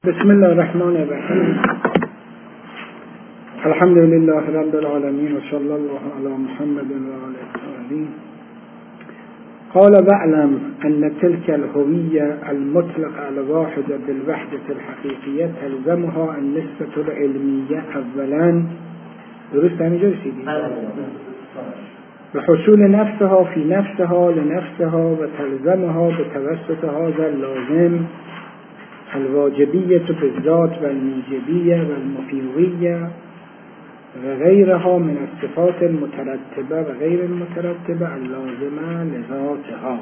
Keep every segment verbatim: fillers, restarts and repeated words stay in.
بسم الله الرحمن الرحیم. الحمد لله رب العالمین و صلی الله علی محمد و آله الطاهرین. قال واعلم ان تلك الهویه المطلقه الواحده بالوحده الحقیقیه تلزمها النسبه العلمیه اولا. درست همینجا رسیدی؟ بحصول نفسها في نفسها لنفسها و تلزمها بتوسط هذا اللازم الواجبیه بالذات و الموجبیه و المفیویه و غیرها من الصفات المترتبه و غیر المترتبه اللازمه لذاتها.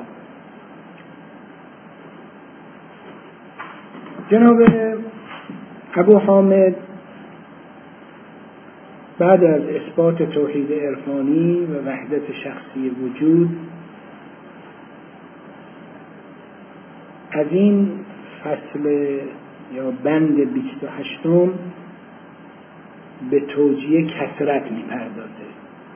جناب ابو حامد بعد از اثبات توحید عرفانی و وحدت شخصی وجود از این فصل یا بند بیست و هشتم به توجیه کثرت می‌پردازه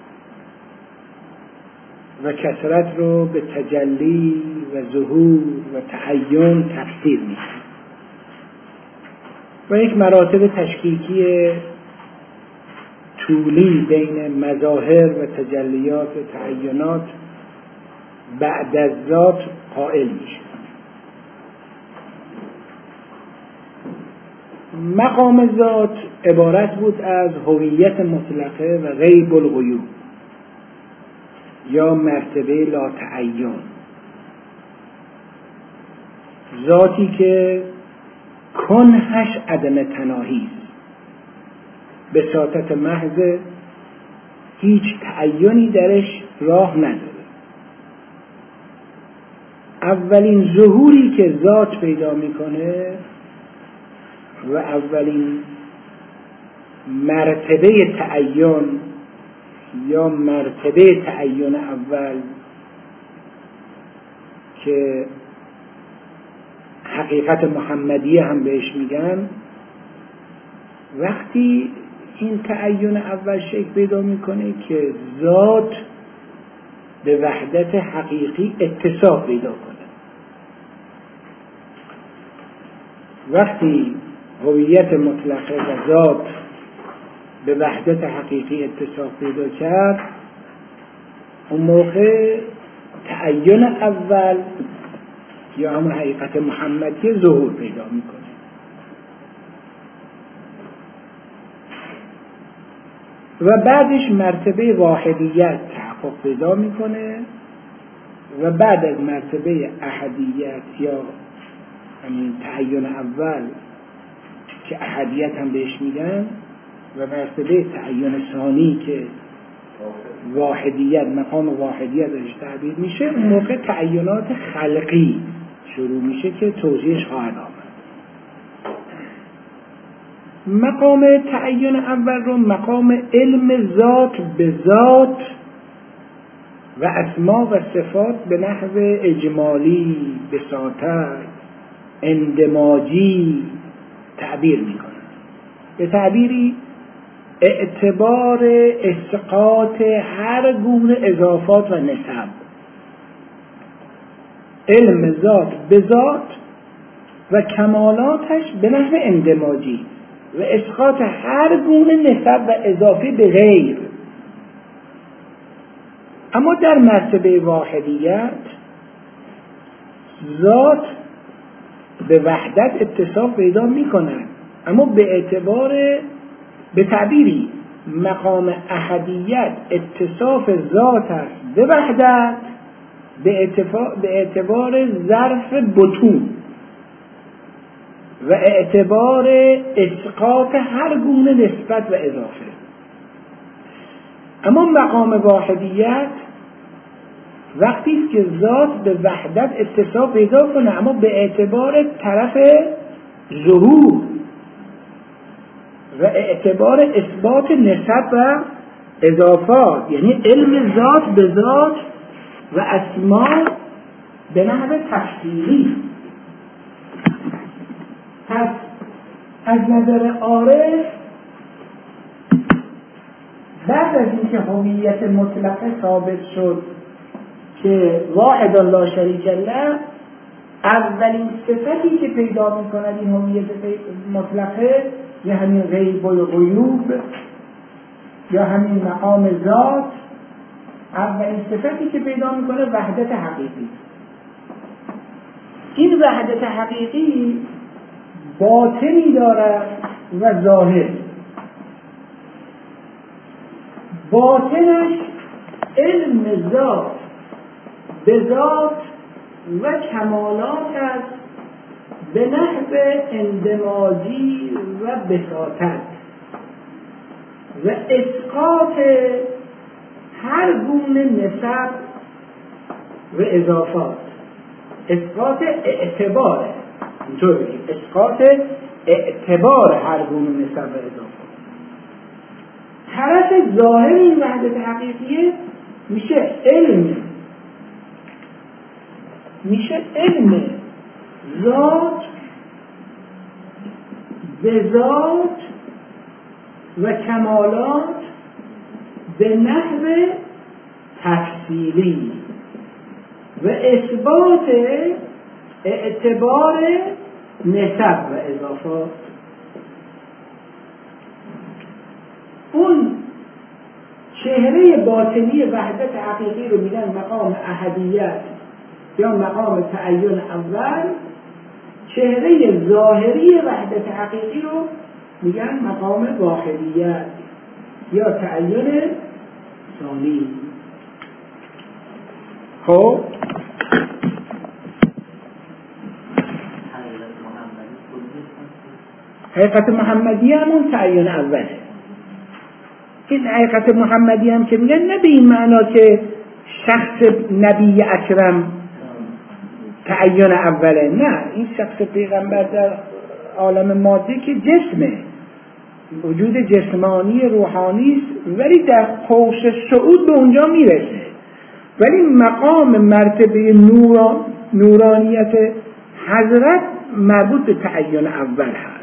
و کثرت رو به تجلی و ظهور و تعین تفسیر می‌کنه و یک مراتب تشکیکی طولی بین مظاهر و تجلیات و تعینات بعد از ذات قائل میشه. مقام ذات عبارت بود از هویت مطلقه و غیب الغیوب یا مرتبه لا تعین، ذاتی که کنهش عدم تناهی است، بساطت محض، هیچ تعینی درش راه نداره. اولین ظهوری که ذات پیدا میکنه و اولین مرتبه تعین یا مرتبه تعین اول که حقیقت محمدیه هم بهش میگن، وقتی این تعین اول شکل پیدا میکنه که ذات به وحدت حقیقی اتصاف پیدا کنه. وقتی هویت مطلقه و ذات به وحدت حقیقی اتصاف پیدا کرد، اون موقع تعین اول یا همون حقیقت محمدی ظهور پیدا میکنه. و بعدش مرتبه واحدیت تحقق پیدا میکنه و بعد از مرتبه احدیت یا همین تعین اول که احدیت هم بهش میگن و مرتبه تعین ثانی که واحدیت، مقام واحدیت ازش تعبیر میشه، اون موقع تعینات خلقی شروع میشه که توضیحش خواهد آمد. مقام تعین اول رو مقام علم ذات به ذات و اسما و صفات به نحو اجمالی، بساطت، اندماجی تعبیر میکنه. به تعبیری اعتبار اسقاط هر گونه اضافات و نسب، علم ذات به ذات و کمالاتش به نحو اندماجی و اسقاط هر گونه نسب و اضافه به غیر. اما در مرتبه واحدیت ذات به وحدت اتصاف پیدا میکنند، اما به اعتبار به تعبیری مقام احدیت اتصاف ذات است به وحدت به اعتبار ظرف بطون و اعتبار اسقاط هر گونه نسبت و اضافه. اما مقام واحدیت وقتی است که ذات به وحدت اتصاف پیدا کنه، اما به اعتبار طرف ظهور و اعتبار اثبات نسب و اضافات، یعنی علم ذات به ذات و اسما به نحو تفصیلی. پس از نظر عارف بعد از اینکه هویت مطلقه ثابت شد که واحد لا شریک له، اولین صفتی که پیدا میکند این هویت مطلقه یا همین غیب و غیوب یا همین مقام ذات، اولین صفتی که پیدا میکنه وحدت حقیقی. این وحدت حقیقی باطنی دارد و ظاهر. باطنش علم ذات به ذات و کمالات است به نحو اندماجی و بساطت و اسقاط هر گونه نسب و اضافات. اسقاط اعتبار، اینطور بگیم، اسقاط اعتبار هر گونه نسب و اضافات. طرف ظاهر این وحدت حقیقیه میشه علم، میشه علم ذات به ذات و کمالات به نحو تفصیلی و اثبات اعتبار نسب و اضافات. اون چهره باطنی وحدت حقیقی رو میگن مقام احدیت یا مقام تعین اول، چهره ظاهری وحدت حقیقی رو میگن مقام واحدیت یا تعین ثانی. خب حقیقت محمدی همون تعین اوله. این حقیقت محمدی هم که میگن نه به این معنا که شخص نبی اکرم تعین اوله، نه، این شخص پیغمبر در عالم مادی که جسمه، وجود جسمانی روحانی است، ولی در قوس صعود به اونجا میرسه، ولی مقام مرتبه نوران نورانیت حضرت مربوط به تعین اول هست.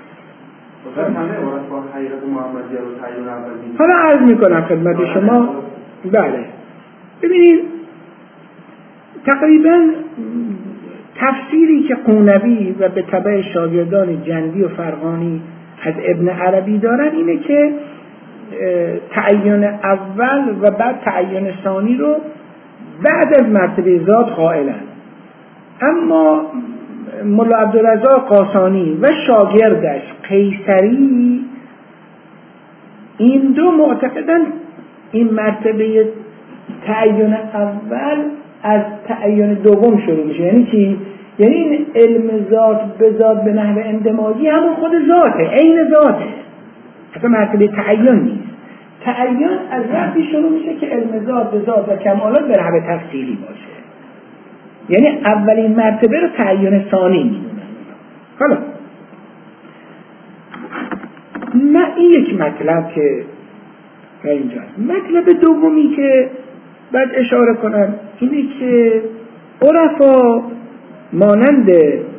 حالا عرض میکنم خدمت شما. بله ببینید تقریبا تفسیری که قونوی و به تبع شاگردان جندی و فرغانی از ابن عربی دارن اینه که تعین اول و بعد تعین ثانی رو بعد از مرتبه ذات قائلن، اما مولا عبدالرزاق قاسانی و شاگردش قیصری این دو معتقدن این مرتبه تعین اول از تعین دوم شروع میشه. یعنی چی؟ یعنی این علم ذات به ذات به نحو اندماجی همون خود ذاته، عین ذاته، اصلا مرتبه تعین نیست. تعین از وقتی شروع میشه که علم ذات به ذات و کمالات به نحو تفصیلی باشه، یعنی اولین مرتبه رو تعین ثانی میدونن. حالا نه، این یک مطلب که اینجاست. مطلب دومی که باید اشاره کنم اینه که عرفا مانند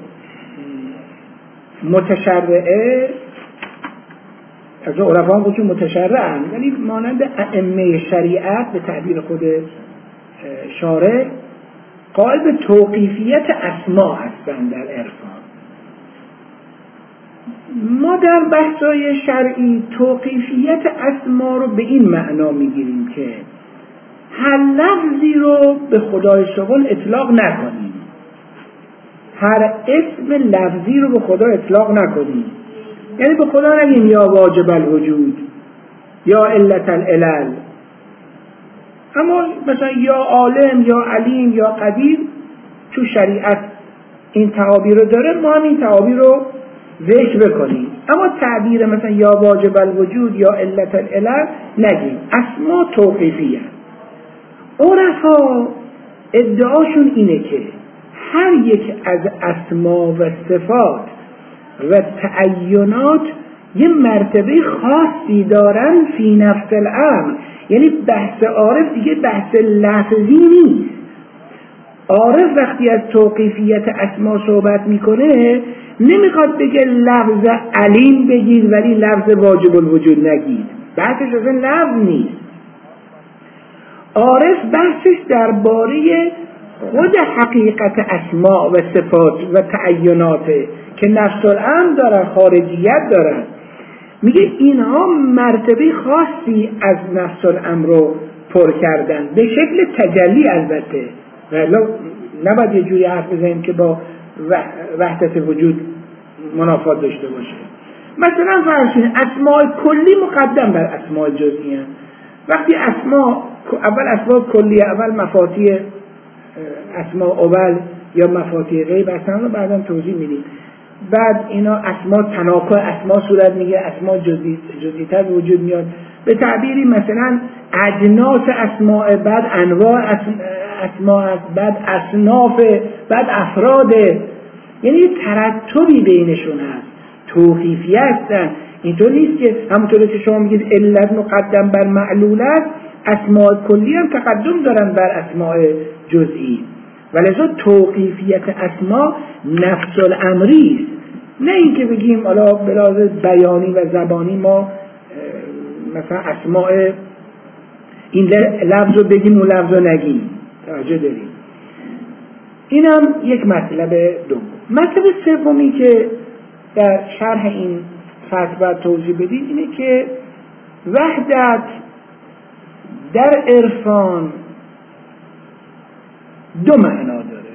متشرعه، از عرفا هم بودی متشرعه هم، ولی مانند ائمه شریعت به تعبیر خود شارع قائل به توقیفیت اسما هستند در عرفان. ما در بحث‌های شرعی توقیفیت اسما رو به این معنا میگیریم که هر لفظی رو به خدای سبحان اطلاق نکنیم، هر اسم لفظی رو به خدا اطلاق نکنیم. یعنی به خدا نگیم یا واجب الوجود یا علت العلل، اما مثلا یا عالم یا علیم یا قدیر تو شریعت این تعابیر رو داره، ما هم این تعابیر رو ذکر بکنیم، اما تعبیر مثلا یا واجب الوجود یا علت العلل نگیم. اسما توقیفیه. عرفا ادعاشون اینه که هر یک از اسما و صفات و تعینات یه مرتبه خاصی دارن فی نفس الامر. یعنی بحث عارف دیگه بحث لفظی نیست. عارف وقتی از توقیفیت اسما صحبت میکنه نمیخواد بگه لفظ علیم بگید ولی لفظ واجب الوجود نگید، بحثش اصلا لفظ نیست. عارف بحثش درباره خود حقیقت اسماء و صفات و تعینات که نفس الامر دارن، خارجیت دارن، میگه اینها مرتبه خاصی از نفس الامر رو پر کردن به شکل تجلی. البته ولی نباید یه جوری حرف بزنیم که با وحدت وجود منافات داشته باشه. مثلا فرض کنید اسماء کلی مقدم بر اسماء جزئی هستند. وقتی اسماء اول اسماء کلی، اول مفاتیح اسماء اول یا مفاتیح غیب هستن رو بعداً توضیح میدیم. بعد اینا اسماء تناکر اسماء صورت میگه، اسماء جزئی جزئی‌تر به وجود میاد. به تعبیری مثلا اجناس اسماء، بعد انواع اسماء، بعد اصناف، بعد افراد، یعنی ترتبی بینشون هست، توقیفی هستن. اینطور نیست که همونطوری که شما میگید علت مقدم بر معلولت، اسماء کلی هم تقدم دارن بر اسماء جزئی. ولذا توقیفیت اسماء نفس الامری است، نه اینکه بگیم حالا به لحاظ بیانی و زبانی ما مثلا اسماء این لفظ رو بگیم و لفظ رو نگیم. توجه داریم. این هم یک مطلب دوم. مطلب سومی که در شرح این فصل باید توضیح بدیم اینه که وحدت در عرفان دو معنا داره.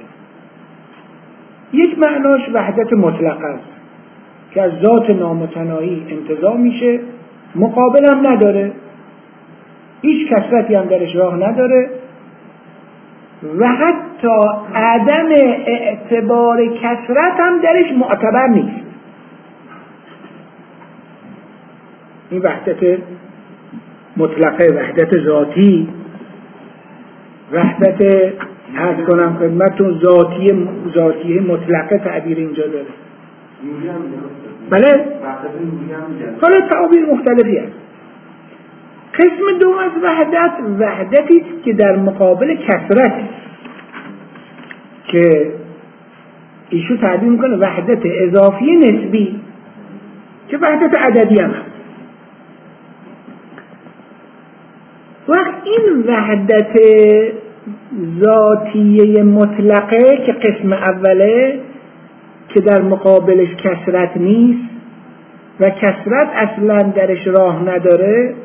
یک معناش وحدت مطلق است که از ذات نامتناهی انتزاع میشه، مقابل هم نداره، هیچ کثرتی هم درش راه نداره و حتی عدم اعتبار کثرت هم درش معتبر نیست. این وحدت مطلقه، وحدت ذاتی، وحدت عرض کنم خدمتتون ذاتی ذاتی مطلقه تعبیر اینجا داره. بله؟ حالا تعابیر مختلفی هست. قسم دوم از وحدت وحدتی است که در مقابل کثرت، که ایشو تعبیر میکنه وحدت اضافی نسبی، که وحدت عددی هم هست. وقت این وحدت ذاتیه مطلقه که قسم اوله، که در مقابلش کثرت نیست و کثرت اصلا درش راه نداره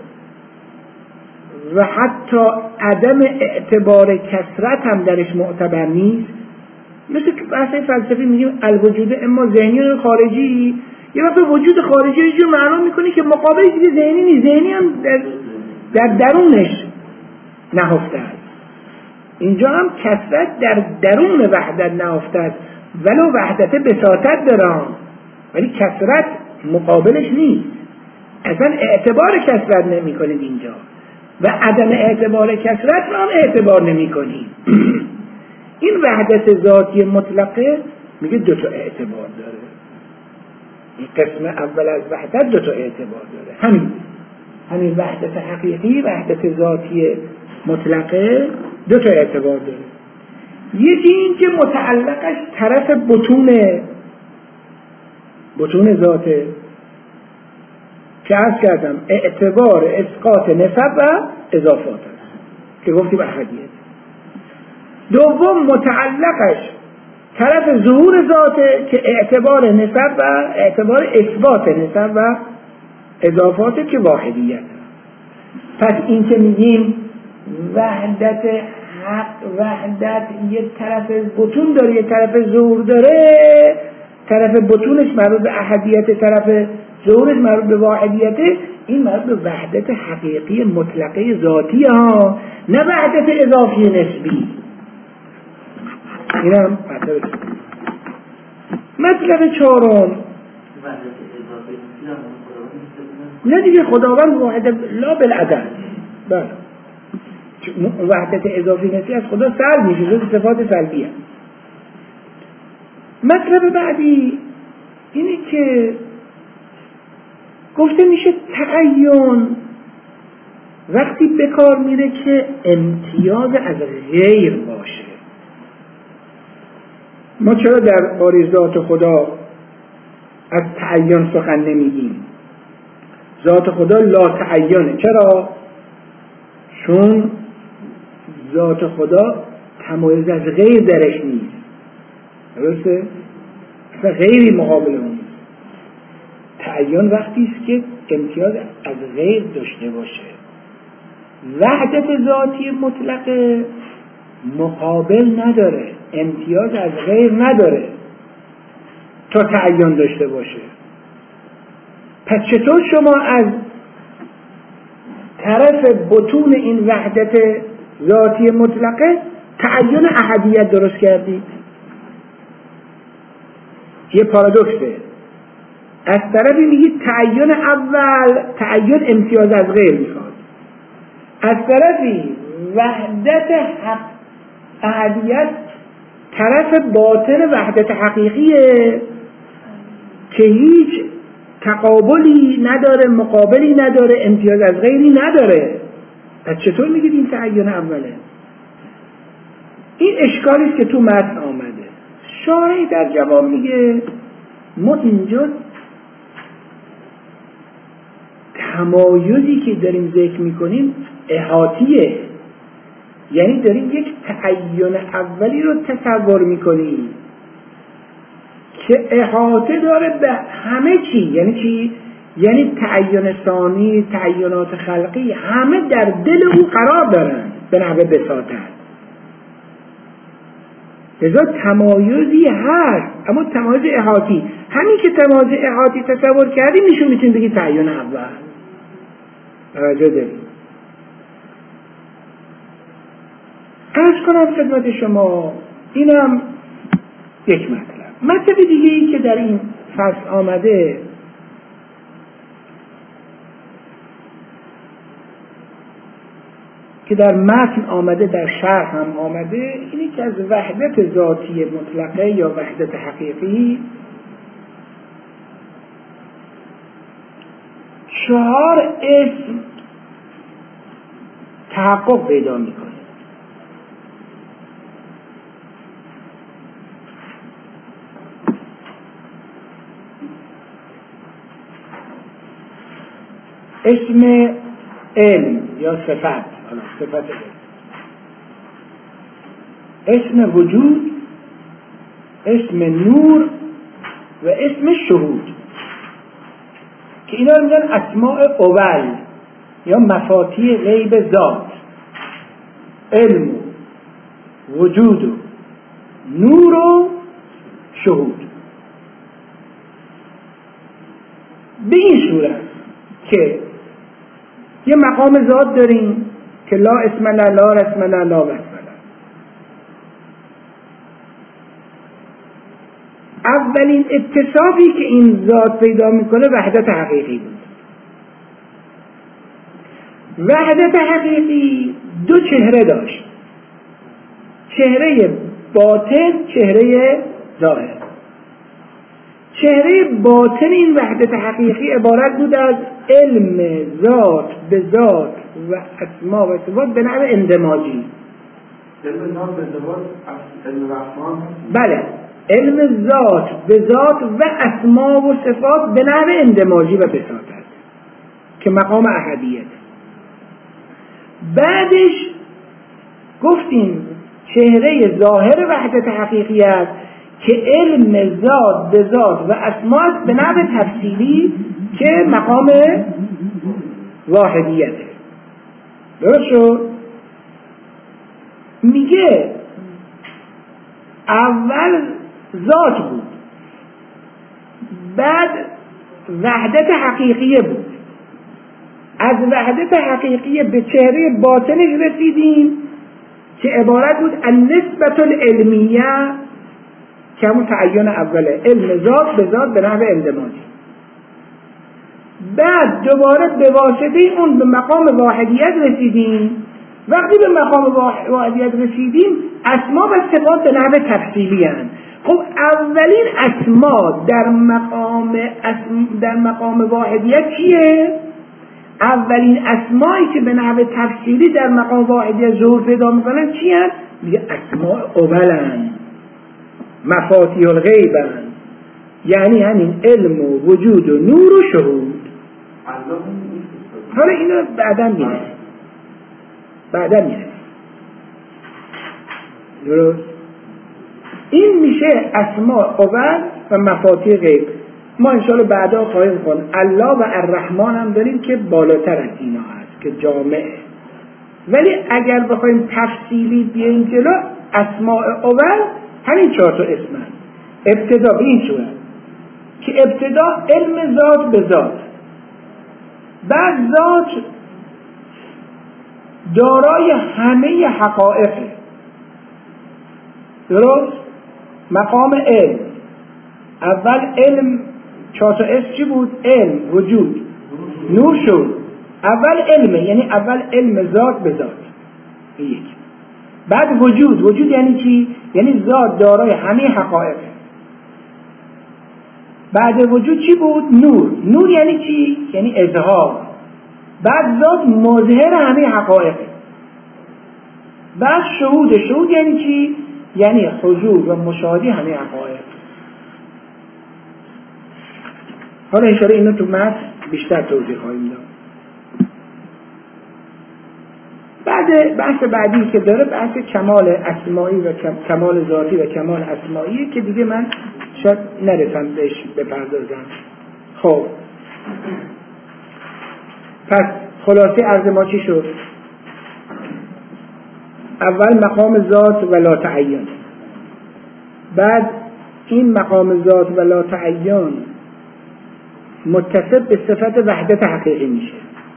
و حتی عدم اعتبار کثرت هم درش معتبر نیست، مثل که بحث فلسفی میگیم الوجود اما ذهنی و خارجی. یه وقت وجود خارجی یه جور معنا میکنه که مقابل چیز ذهنی نیست، ذهنی هم در, در درونش نهفته است. اینجا هم کثرت در درون وحدت نهفته است، ولو وحدت بساطت دارم، ولی کثرت مقابلش نیست. اصلا اعتبار کثرت نمی کنید اینجا و عدم اعتبار کثرت رو هم اعتبار نمی کنید. این وحدت ذاتی مطلقه میگه دو تا اعتبار داره. این قسم اول از وحدت دو تا اعتبار داره. همین همین وحدت حقیقی، وحدت ذاتی مطلقه دو تا اعتبار داره. یکی این که متعلقش طرف بطون بطون ذاته که عرض کردم اعتبار اسقاط نسب و اضافات است که گفتیم احدیت. دوم متعلقش طرف ظهور ذاته که اعتبار نسب و اعتبار اثبات نسب و اضافات که واحدیت. پس این که میگیم وحدت حق، وحدت یک طرف بطون داره یک طرف ظهور داره، طرف بطونش مربوط به احدیت، طرف ظهورش مربوط به واحدیت. این مربوط به وحدت حقیقی مطلقه ذاتی ها، نه وحدت اضافی نسبی. این هم مطلب مطلب چهارم. نه دیگه خداوند واحد لا بالعدد. بله وحدت اضافی نسبی از خدا سلب میشه، جز صفات سلبی هست. مطلب بعدی اینه که گفته میشه تعین وقتی به کار میره که امتیاز از غیر باشه. ما چرا در باره ذات خدا از تعین سخن نمیگیم؟ ذات خدا لا تعینه. چرا؟ چون ذات خدا تمایز از غیر درش نیست. درسته؟ اصلا غیری مقابل اون نیست. تعین وقتی است که امتیاز از غیر داشته باشه. وحدت ذاتی مطلقه مقابل نداره، امتیاز از غیر نداره تا تعین داشته باشه. پس چطور شما از طرف بطون این وحدت ذاتی مطلقه تعین احدیت درست کردید؟ یه پارادوکسه. از طرفی میگید تعین اول تعین امتیاز از غیر میخواد، از طرفی وحدت حق احدیت طرف باطن وحدت حقیقیه که هیچ تقابلی نداره، مقابلی نداره، امتیاز از غیری نداره. پس چطور میگید این تعین اوله؟ این اشکالی است که تو متن آمده. شارح در جواب میگه ما اینجا تمایزی که داریم ذکر میکنیم احاطیه، یعنی داریم یک تعین اولی رو تصور میکنیم که احاطه داره به همه چی. یعنی چی؟ یعنی تعین ثانی، تعینات خلقی همه در دل او قرار دارن به نحو بساطت. لذا تمایزی هست، اما تمایز احاطی. همین که تمایز احاطی تصور کردیم میشون میتونیم بگید تعین اول. توجه داریم. عرض کنم خدمت شما اینم یک مطلب. مطلب دیگه ای که در این فصل آمده که در متن آمده، در شرح هم آمده، اینی که از وحدت ذاتی مطلقه یا وحدت حقیقی چهار اسم تحقق پیدا میکنه. اسم علم یا صفت، صفت علم، اسم وجود، اسم نور و اسم شهود، که اینا رو میگن اسماء اول یا مفاتیح غیب ذات. علم و وجود و نور و شهود. به این صورت که یه مقام ذات داریم که لا اسم لا لا رسم لا لا وسم لا. اولین اتصافی که این ذات پیدا میکنه وحدت حقیقی بود. وحدت حقیقی دو چهره داشت، چهره باطن، چهره ظاهر. چهره باطن این وحدت حقیقی عبارت بود از علم ذات به ذات و اسما و صفات به نحو اندماجی. علم ذات به ذات علم رحمان. بله، علم ذات به ذات و اسما و صفات به نحو اندماجی و بساطت که مقام احدیت. بعدش گفتیم چهره ظاهر وحدت حقیقی است که علم ذات به ذات و اسما به نحو تفصیلی که مقام واحدیته. درست شد؟ میگه اول ذات بود، بعد وحدت حقیقیه بود، از وحدت حقیقیه به چهره باطنش رسیدیم که عبارت بود النسبة العلمیه که همون تعین اوله، علم ذات به ذات به نحو اندماجی. بعد دوباره به واسطه اون به مقام واحدیت رسیدیم. وقتی به مقام واحدیت رسیدیم اسما و صفات به نحو تفصیلی هستند. خب اولین اسما در مقام اسم در مقام واحدیت چیه؟ اولین اسمایی که به نحو تفصیلی در مقام واحدیت ظهور پیدا میکنن چی هست؟ میگه اسماء اولن، مفاتیح الغیبن، یعنی همین علم و وجود و نور و شهود. حالا اینو بعدا میرسیم بعدا میرسیم درست؟ این میشه اسماء اول و مفاتیح غیب. ما انشاءالله بعدا خواهیم خوند الله و الرحمن هم داریم که بالاتر از اینا هست که جامعه. ولی اگر بخوایم تفصیلی بیایم جلو، اسماء اول همین چهار تا اسم هست. ابتدا به این صورت که ابتدا علم ذات به ذات، بعد ذات دارای همه حقایق، درست؟ مقام علم، اول علم چهار تا اسم چی بود؟ علم، وجود، نور شد. اول علمه، یعنی اول علم ذات به ذات، یک. بعد وجود، وجود یعنی چی؟ یعنی ذات دارای همه حقایق. بعد وجود چی بود؟ نور. نور یعنی چی؟ یعنی اظهار. بعد ذات مظهر همه حقایق. بعد شهود. شهود یعنی چی؟ یعنی حضور و مشاهده همه حقایق. حالا انشاءالله اینو تو متن بیشتر توضیح خواهیم داد. بعد بحث بعدی که داره بحث کمال اسمایی و کمال ذاتی و کمال اسمایی که دیگه من شاید نرسم بهش بپردازم. خب پس خلاصه عرض ما چی شد؟ اول مقام ذات و لا تعین، بعد این مقام ذات و لا تعین متصف به صفت وحدت حقیقی میشه،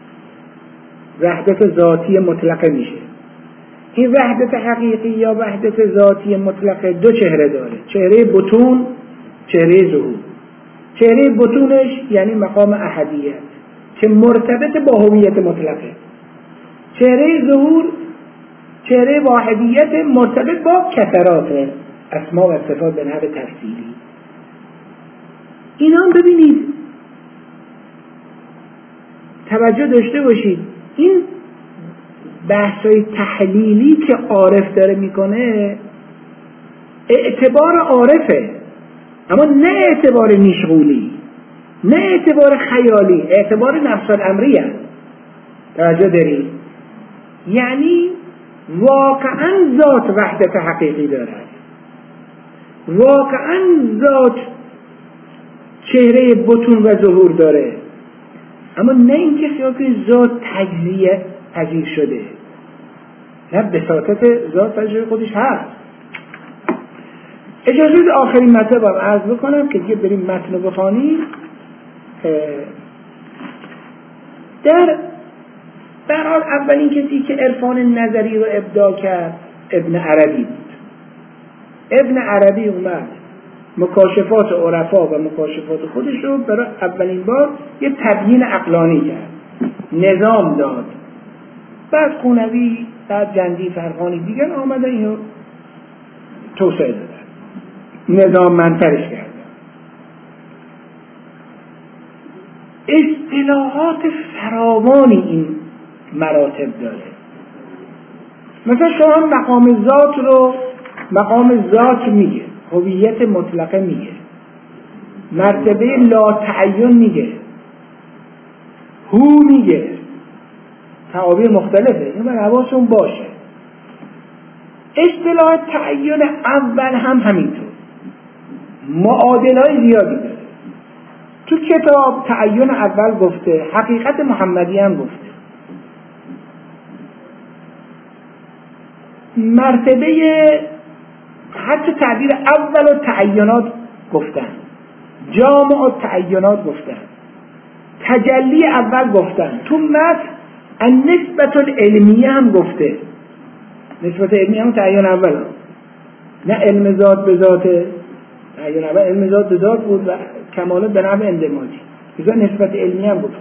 وحدت ذاتی مطلقه میشه. این وحدت حقیقی یا وحدت ذاتی مطلقه دو چهره داره، چهره بطون، چهره ظهور. چهره بطونش یعنی مقام احدیت که مرتبط با هویت مطلقه. چهره ظهور چهره واحدیت مرتبط با کثرات اسما و صفات به نحو تفصیلی. اینا هم ببینید، توجه داشته باشید، این بحثای تحلیلی که عارف داره میکنه اعتبار عارفه، اما نه اعتبار میشغولی، نه اعتبار خیالی، اعتبار نفس الامری هست. توجه دارید؟ یعنی واقعا ذات وحدت حقیقی دارد، واقعا ذات چهره بطون و ظهور داره، اما نه این کسی که ذات تجزیه پذیر شده، نه بساطت ذات تجزیه خودش هست. اجازه آخرین مطلب هم عرض بکنم که دیگه بریم متن رو بخوانیم. در در حال اولین کسی که عرفان نظری رو ابداع کرد ابن عربی بود. ابن عربی اومد مکاشفات عرفا و مکاشفات خودش رو برای اولین بار یه تبیین عقلانی کرد، نظام داد. بعد قونوی، بعد جندی، فرقانی دیگر آمدن اینو توسعه دادن، نظام منترش کردن. اصطلاحات فراوانی این مراتب داره. مثلا شما مقام ذات رو مقام ذات میگه، هویت مطلقه میگه، مرتبه لا تعین میگه، هو میگه، تعابیر مختلفه، این باید حواستون باشه. اصطلاح تعین اول هم همینطور معادلای زیادی داره. تو کتاب تعین اول گفته، حقیقت محمدی هم گفته. مرتبه حتی تعبیر اول و تعینات گفتن، جامع و تعینات گفتن، تجلی اول گفتن. تو متن النسبت العلمیه هم گفته. نسبت علمیه هم تعین اول هم. نه علم ذات به ذات، تعین اول علم ذات به ذات بود و کمالات به نحو اندماجی. بذار نسبت علمیه هم گفته.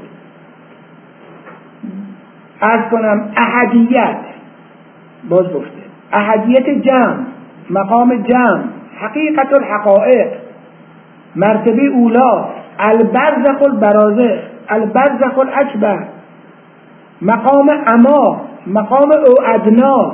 عرض کنم احدیت باز گفته، احدیت جمع، مقام جمع، حقیقت الحقائق، مرتبه اولا، البرزخ البرازخ، البرزخ الاکبر، مقام اما، مقام او ادنا،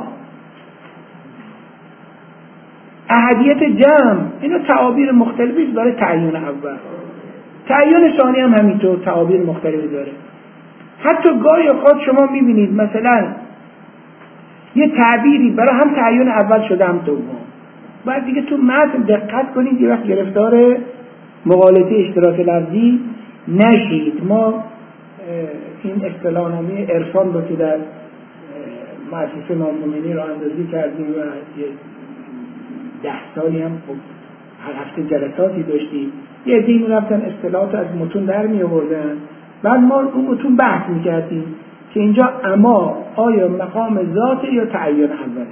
احدیت جمع. اینا تعابیر مختلفی برای تعیین اول. تعیین ثانی هم همینطور تعابیر مختلفی داره. حتی گاهی خود شما میبینید مثلا یه تعبیری برای هم تعین اول شده هم دوم. بعد دیگه تو متن دقت کنید یه وقت گرفتار مغالطه اشتراک لفظی نشید. ما این اصطلاحنامه عرفان رو که در مؤسسه امام‌خمینی راه اندازی کردیم و یه ده سالی هم خب هر هفته جلساتی داشتیم. یه عده‌ای می‌رفتن اصطلاحات از متون در می‌آوردن، بعد ما اون متون بحث می‌کردیم که اینجا اما آیا مقام ذات یا تعین اوله.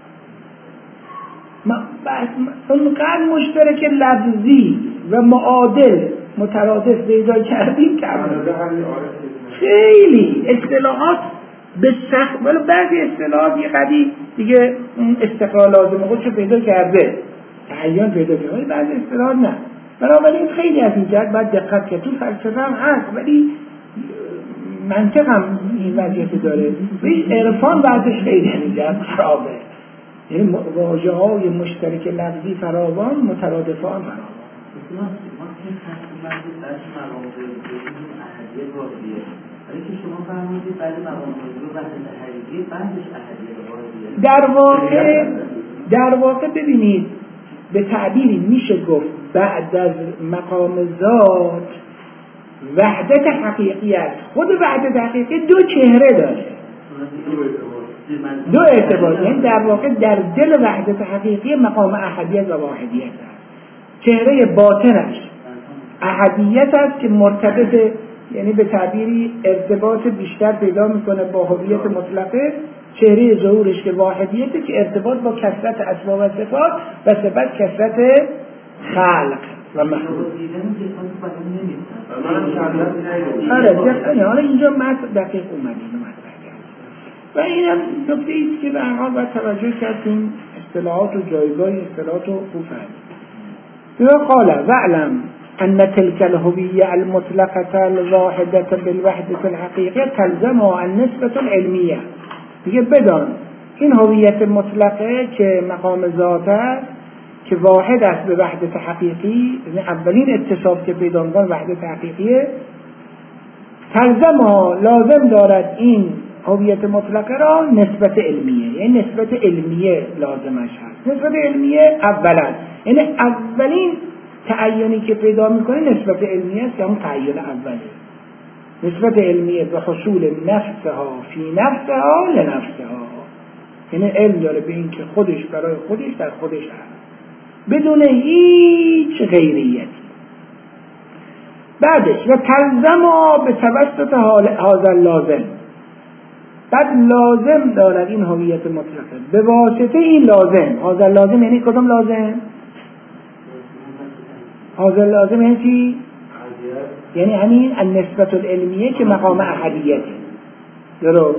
ما بحث اونقدر مشترک لفظی و معادل مترادف پیدا کردیم که خیلی اصطلاحات به سخت، ولی بعضی اصطلاحات یه قدی دیگه استقلال لازم خودشو پیدا کرده، تعین پیدا کرده، ولی بعضی اصطلاحات نه. بنابراین خیلی از این جهت باید دقت کرد. تو فلسفه هم هست ولی منطق هم این وضعیت داره. به عرفان بعدش خیلی همین جهت خرابه، یعنی واژه‌های مشترک لفظی فراوان، مترادفان فراوان. در واقع در واقع ببینید به تعبیری میشه گفت بعد از مقام ذات وحدت حقیقی است. خود وحدت حقیقی دو چهره داره، دو اعتبار، یعنی در واقع در دل وحدت حقیقی مقام احدیت و واحدیت است. چهره باطنش احدیت است که مرتبط، یعنی به تعبیری ارتباط بیشتر پیدا میکنه با هویت مطلقه. چهره ظهورش که واحدیته که ارتباط با کثرت اسما و صفات و سپس کثرت خلق و مخلوق. آره حالا اینجا متن دقیق اومدیم و این هم نکته ایست که به هر حال باید توجه کردیم اصطلاحات و جایگاه اصطلاحات رو خوب فهمید. قال وعلم ان تلك الهویه المطلقه الواحده بالوحده الحقیقیه تلزم النسبه العلمیه. دیگه بدان این هویت مطلقه که مقام ذات است که واحد است به وحدت حقیقی، یعنی اولین اتصاف که پیدا می‌کنه وحدت حقیقیه، تلزم لازم دارد این هویت مطلقه را نسبت علمیه، یعنی نسبت علمیه لازمش هست. نسبت علمیه اولا، یعنی اولین تعیینی که پیدا میکنه نسبت علمیه است که همون تعیین اوله. نسبت علمیه به حصول نفسها فی نفسها لنفسها، یعنی علم داره به این که خودش برای خودش در خودش هست بدون هیچ غیریتی. بعدش و تلزم به توسط هذا لازم، بعد لازم دارد این هویت مطلقه به واسطه این لازم. هذا لازم یعنی کدوم لازم؟ هذا لازم یعنی چی؟ یعنی همین النسبت العلمیه که مقام احدیته. درست.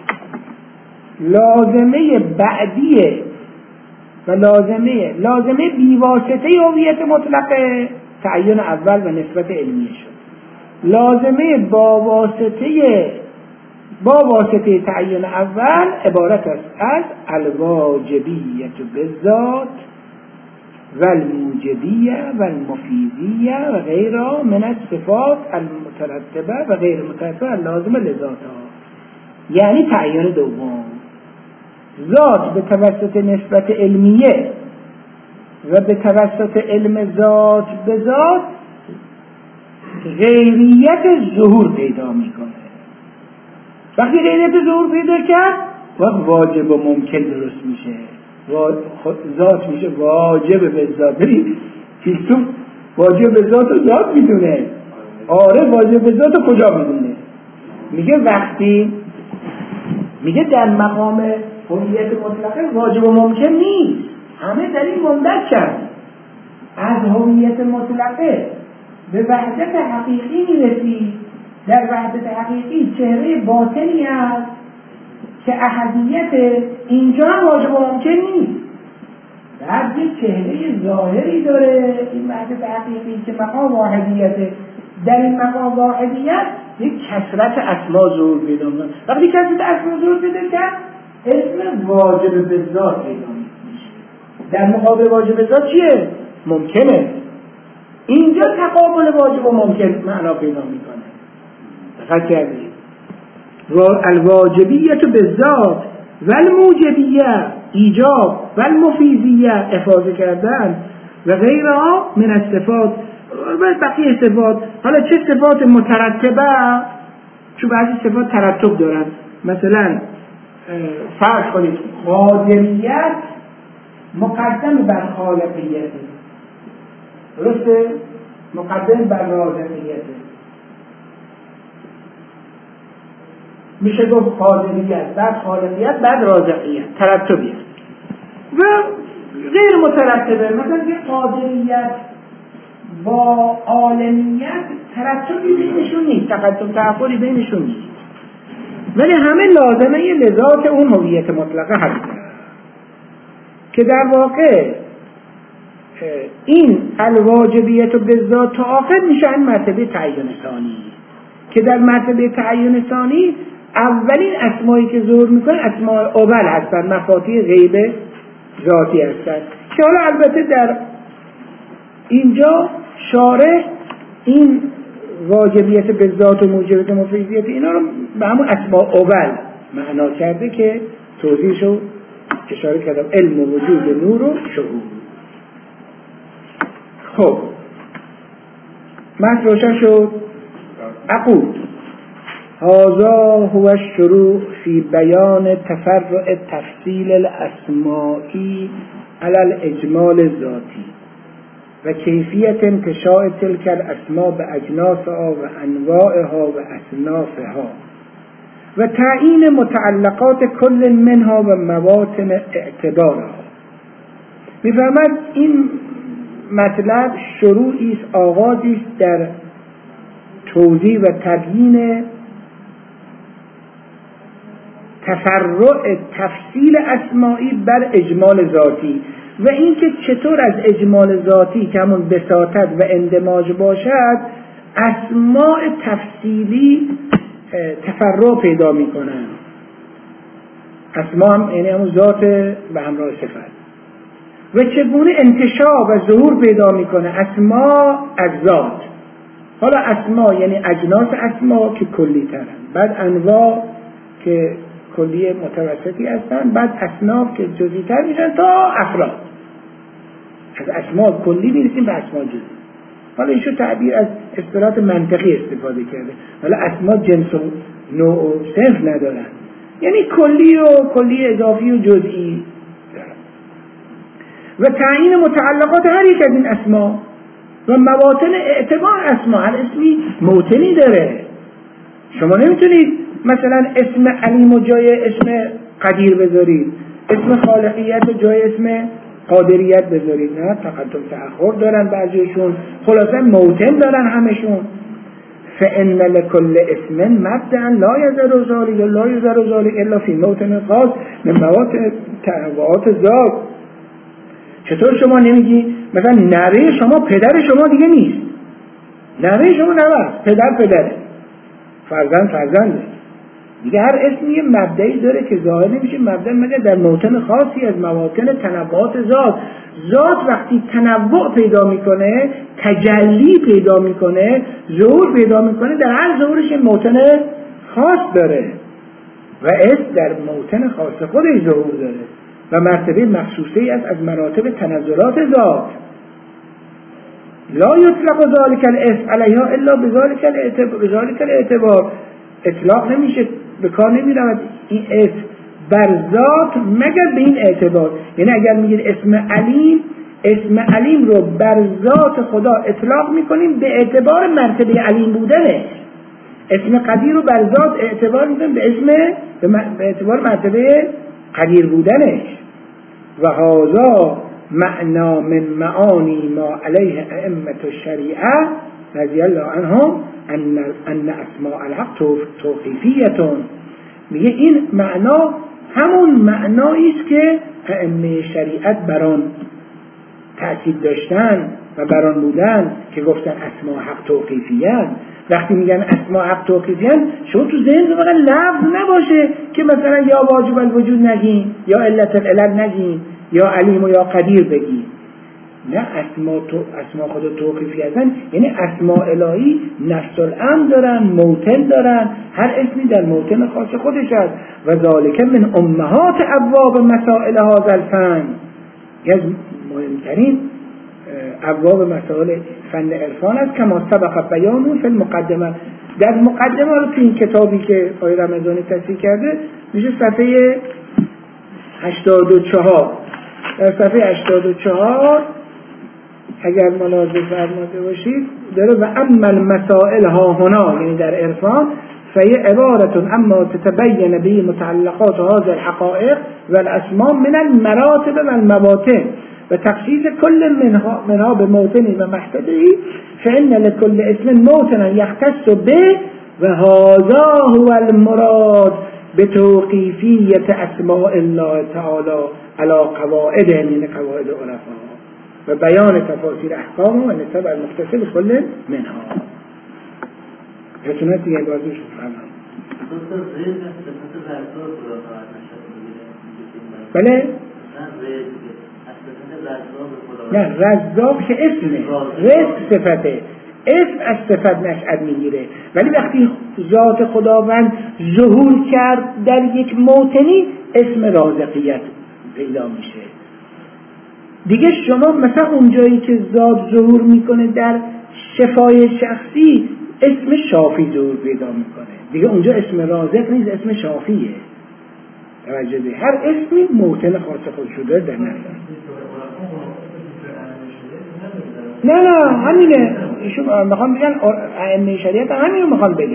لازمه بعدیه و لازمه لازمه بیواسطه هویت مطلقه تعین اول و نسبت علمیه شد. لازمه با واسطه با واسطه تعین اول عبارت است از الواجبیت بالذات و الموجبیه و المفیدیه و غیره من الصفات المترتبه و غیر مترتبه لازمه لذاتها. یعنی تعین دوم، ذات به توسط نسبت علمیه و به توسط علم ذات به ذات غیریت ظهور پیدا میکنه. وقتی غیریت ظهور پیدا کرد وقت واجب و ممکن درست میشه، ذات میشه واجب به ذات. ببین فیلسوف واجب به ذات و ذات میدونه. آره واجب به ذات کجا میدونه؟ میگه وقتی میگه در مقام هویت مطلقه واجب و ممکن نیست، همه در این مندرج کرد. از هویت مطلقه به وحدت حقیقی میرسی. در وحدت حقیقی چهره باطنی هست که احدیت، اینجا هم واجب و ممکن نیست. بعد یک چهره ظاهری داره این وحدت حقیقی که مقام واحدیته. در این مقام واحدیت یک کثرت اسما ظهور پیدا می‌کنه. وقتی کثرت اسما ظهور پیدا کرد اسم واجب به ذات پیدا میشه. در مقابل واجب به ذات چیه؟ ممکنه. اینجا تقابل واجب و ممکن معنا پیدا میکنه. دقت کردید؟ الواجبیت به ذات والموجبیه ایجاب، والمفیزیه افاضه کردن، و غیرها من الصفات و بقیه صفات. حالا چه صفات مترتبه؟ چون بعضی صفات ترتب دارن، مثلا فرض کنید قادریت مقدم بر خالقیت، درسته؟ مقدم بر رازقیت. میشه گفت قادریت بعد خالقیت بعد رازقیت، ترتبیه. و غیر مترتبه، مثلا یه قادریت با عالمیت ترتبی بینشون نیست، تقدم تأخری بینشون نیست، ولی همه لازمه یه لذات اون هویت مطلقه هست که در واقع این الواجبیت و بالذات تا آخر میشه مرتبه تعین ثانی، که در مرتبه تعین ثانی اولین اسمایی که ظهور میکنه اسماء اول هستن، مفاتیح غیب ذاتی هستن، که حالا البته در اینجا شارح این واجبیت بالذات و موجبیت و مفیزیت اینا رو به همون اسماء اول معنا کرده که توضیحشو اشاره کردم، علم و وجود و نور و شهود. خب متن روشن شد. اقول هذا هو الشروع في بیان تفرع تفصیل الاسمائی علی الاجمال الذاتی و کیفیت انتشاء تلك الاسماء باجناسها و انواعها و اصنافها و تعیین متعلقات کل منها و مواطن اعتبارها. می‌فرماید این مطلب شروعی است، آغازی است در توضیح و تبیین تفرع تفصیل اسمائی بر اجمال ذاتی و اینکه چطور از اجمال ذاتی که همون بساطت و اندماج باشد اسماء تفصیلی تفرع پیدا میکنن. اسماء هم یعنی همون ذات به همراه صفت، و چگونه انتشار و ظهور پیدا میکنه اسماء از ذات. حالا اسماء یعنی اجناس اسماء که کلی ترن، بعد انواع که کلی متوسطی هستن، بعد اصناف که جزئی تر میشن تا افراد. از اسماء کلی میرسیم به اسماء جزئی. حالا اینشو تعبیر از اصطلاحات منطقی استفاده کرده. حالا اسماء جنس و نوع و صنف ندارن، یعنی کلی و کلی اضافی و جزئی دارن. و تعیین متعلقات هر یک از این اسماء و مواطن اعتبار اسماء. هر اسمی موطنی داره. شما نمیتونید مثلا اسم علیم و جای اسم قدیر بذارید، اسم خالقیت و جای اسم قادریت بذارید، نه، تقدم تأخر دارن بعضیشون، خلاصه موطن دارن همشون. فإن لكل اسم مبدأ لا يزال ذلك لا يزال ذلك الا في موطن خاص من مواطن تنوعات ذات. چطور شما نمیگی مثلا نره شما پدر شما دیگه نیست، نره شما نره، پدر پدره، فرزند فرزنده دیگه. هر اسمی یه مبدعی داره که ظاهر نمیشه مبدع مگر در موطن خاصی از مواطن تنوعات ذات. ذات وقتی تنوع پیدا میکنه، تجلی پیدا میکنه، ظهور پیدا میکنه، در هر ظهورش یه موطن خاص داره و اسم در موطن خاص خودش ظهور داره و مرتبه مخصوصی است از مراتب تنزلات ذات. لا یطلق ذلك الاسم علیها الا بذلك الاعتبار. بذلك الاعتبار اطلاق نمیشه، به کار نمیرود این اسم بر ذات مگر به این اعتبار. یعنی اگر میگید اسم علیم، اسم علیم رو بر ذات خدا اطلاق میکنیم به اعتبار مرتبه علیم بودنه. اسم قدیر رو بر ذات اعتبار میکنیم به اسم به اعتبار مرتبه قدیر بودنش. و هذا معنا من معانی ما علیه ائمة الشریعه رضی الله عنهم ان ان اسماء الحق توقیفیه. میگه این معنا همون معنایی است که ائمه شریعت بران تأکید داشتن و بران بودن که گفتن اسماء حق توقیفیه. وقتی میگن اسماء حق توقیفیه، شما تو ذهن فقط لفظ نباشه که مثلا یا واجب الوجود نگین، یا علت العلل نگین، یا علیم و یا قدیر بگین. نه اسما تو اسما خود توقیفی هستن، یعنی اسما الهی نفس الامر دارن، موطن دارن، هر اسمی در موطن خاص خودش هست. و ذالک من امهات ابواب مسائل هذا الفن، از مهمترین ابواب مسائل فن عرفان است. کما سبق بیانون فی المقدمه، در مقدمه رو تو این کتابی که آقای رمضانی تصحیح کرده میشه صفحه هشتاد و چهار. در صفحه هشتاد و چهار اگر ملاحظه فرموده باشید داره و اما المسائل ها هنا، یعنی در عرفان، فهي عبارة اما تتبين به متعلقات هذه الحقائق والاسماء من المراتب والمباطن و تخصیص کل منها, منها به موطنی و محتدی، فإن لكل اسم موطنا يختص به و هذا هو المراد بتوقيفية اسماء الله تعالى على قواعد من قواعد عرفاء و بیان تفاصیل احکام و نسب المختص کل منها. رسونت دیگه بازی شد فرمان بله؟ نه رزاق که اسمه، رزق صفته، اسم از صفت نشأت میگیره، ولی وقتی ذات خداوند ظهور کرد در یک موطنی اسم رازقیت پیدا میشه دیگه. شما مثلا اونجایی که ذات ظهور میکنه در شفای شخصی اسم شافی ظهور پیدا میکنه دیگه، اونجا اسم رازق نیست، اسم شافیه. توجه به هر اسمی موطن خاص خود شده در نظر. نه نه همینه، ایشون میخوام بگن ائمه شریعت همینو میخوام بگن.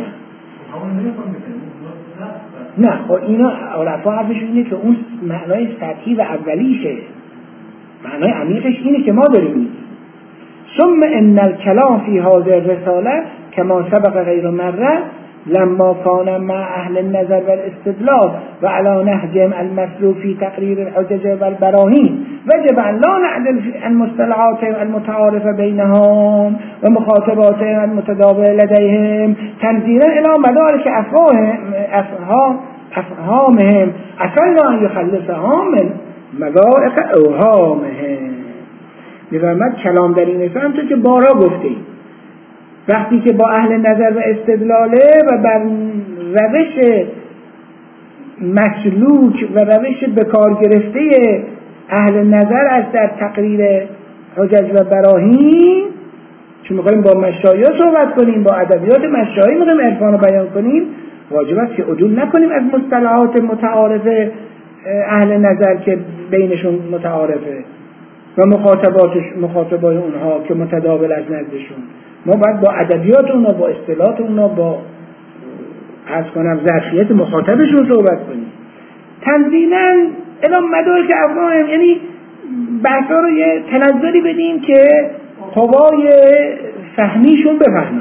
نه خب اینا عرفا حرفشون اینه که اون معنای سطحی و اولیشه، معنای عمیقش اینه که ما داریم میگیم. ثم ان الكلام في هذه الرساله كما سبق غیر مره لما كان مع اهل النظر والاستدلال وعلى نهجهم المسلوك في تقرير الحجج والبراهين وجب ان لا نعدل عن مصطلحاتهم المتعارفه بينهم ومخاطباتهم المتداوله لديهم تنزيلا الى مدارك افهام افهامهم اصلا ان يخلصهم من مذائق اوهامهم. میفرماد کلام در این مثال تو که بارا گفتیم، وقتی که با اهل نظر و استدلاله و بر روش مسلوک و روش بکار گرفته اهل نظر از در تقریر حجج و براهین، چون میخواییم با مشایخ صحبت کنیم، با ادبیات مشایخ میخواییم عرفان رو بیان کنیم، واجب است که عدول نکنیم از مصطلحات متعارف اهل نظر که بینشون متعارفه و مخاطباتش مخاطبای اونها که متداول از نزدشون. ما باید با ادبیات اونها، با اصطلاحات اونها، با عرض کنم ظرفیت مخاطبشون صحبت کنیم. تنزیلاً الان مدارک افهام، یعنی بحثا رو یه تنزلی بدیم که قوای فهمیشون بفهمن.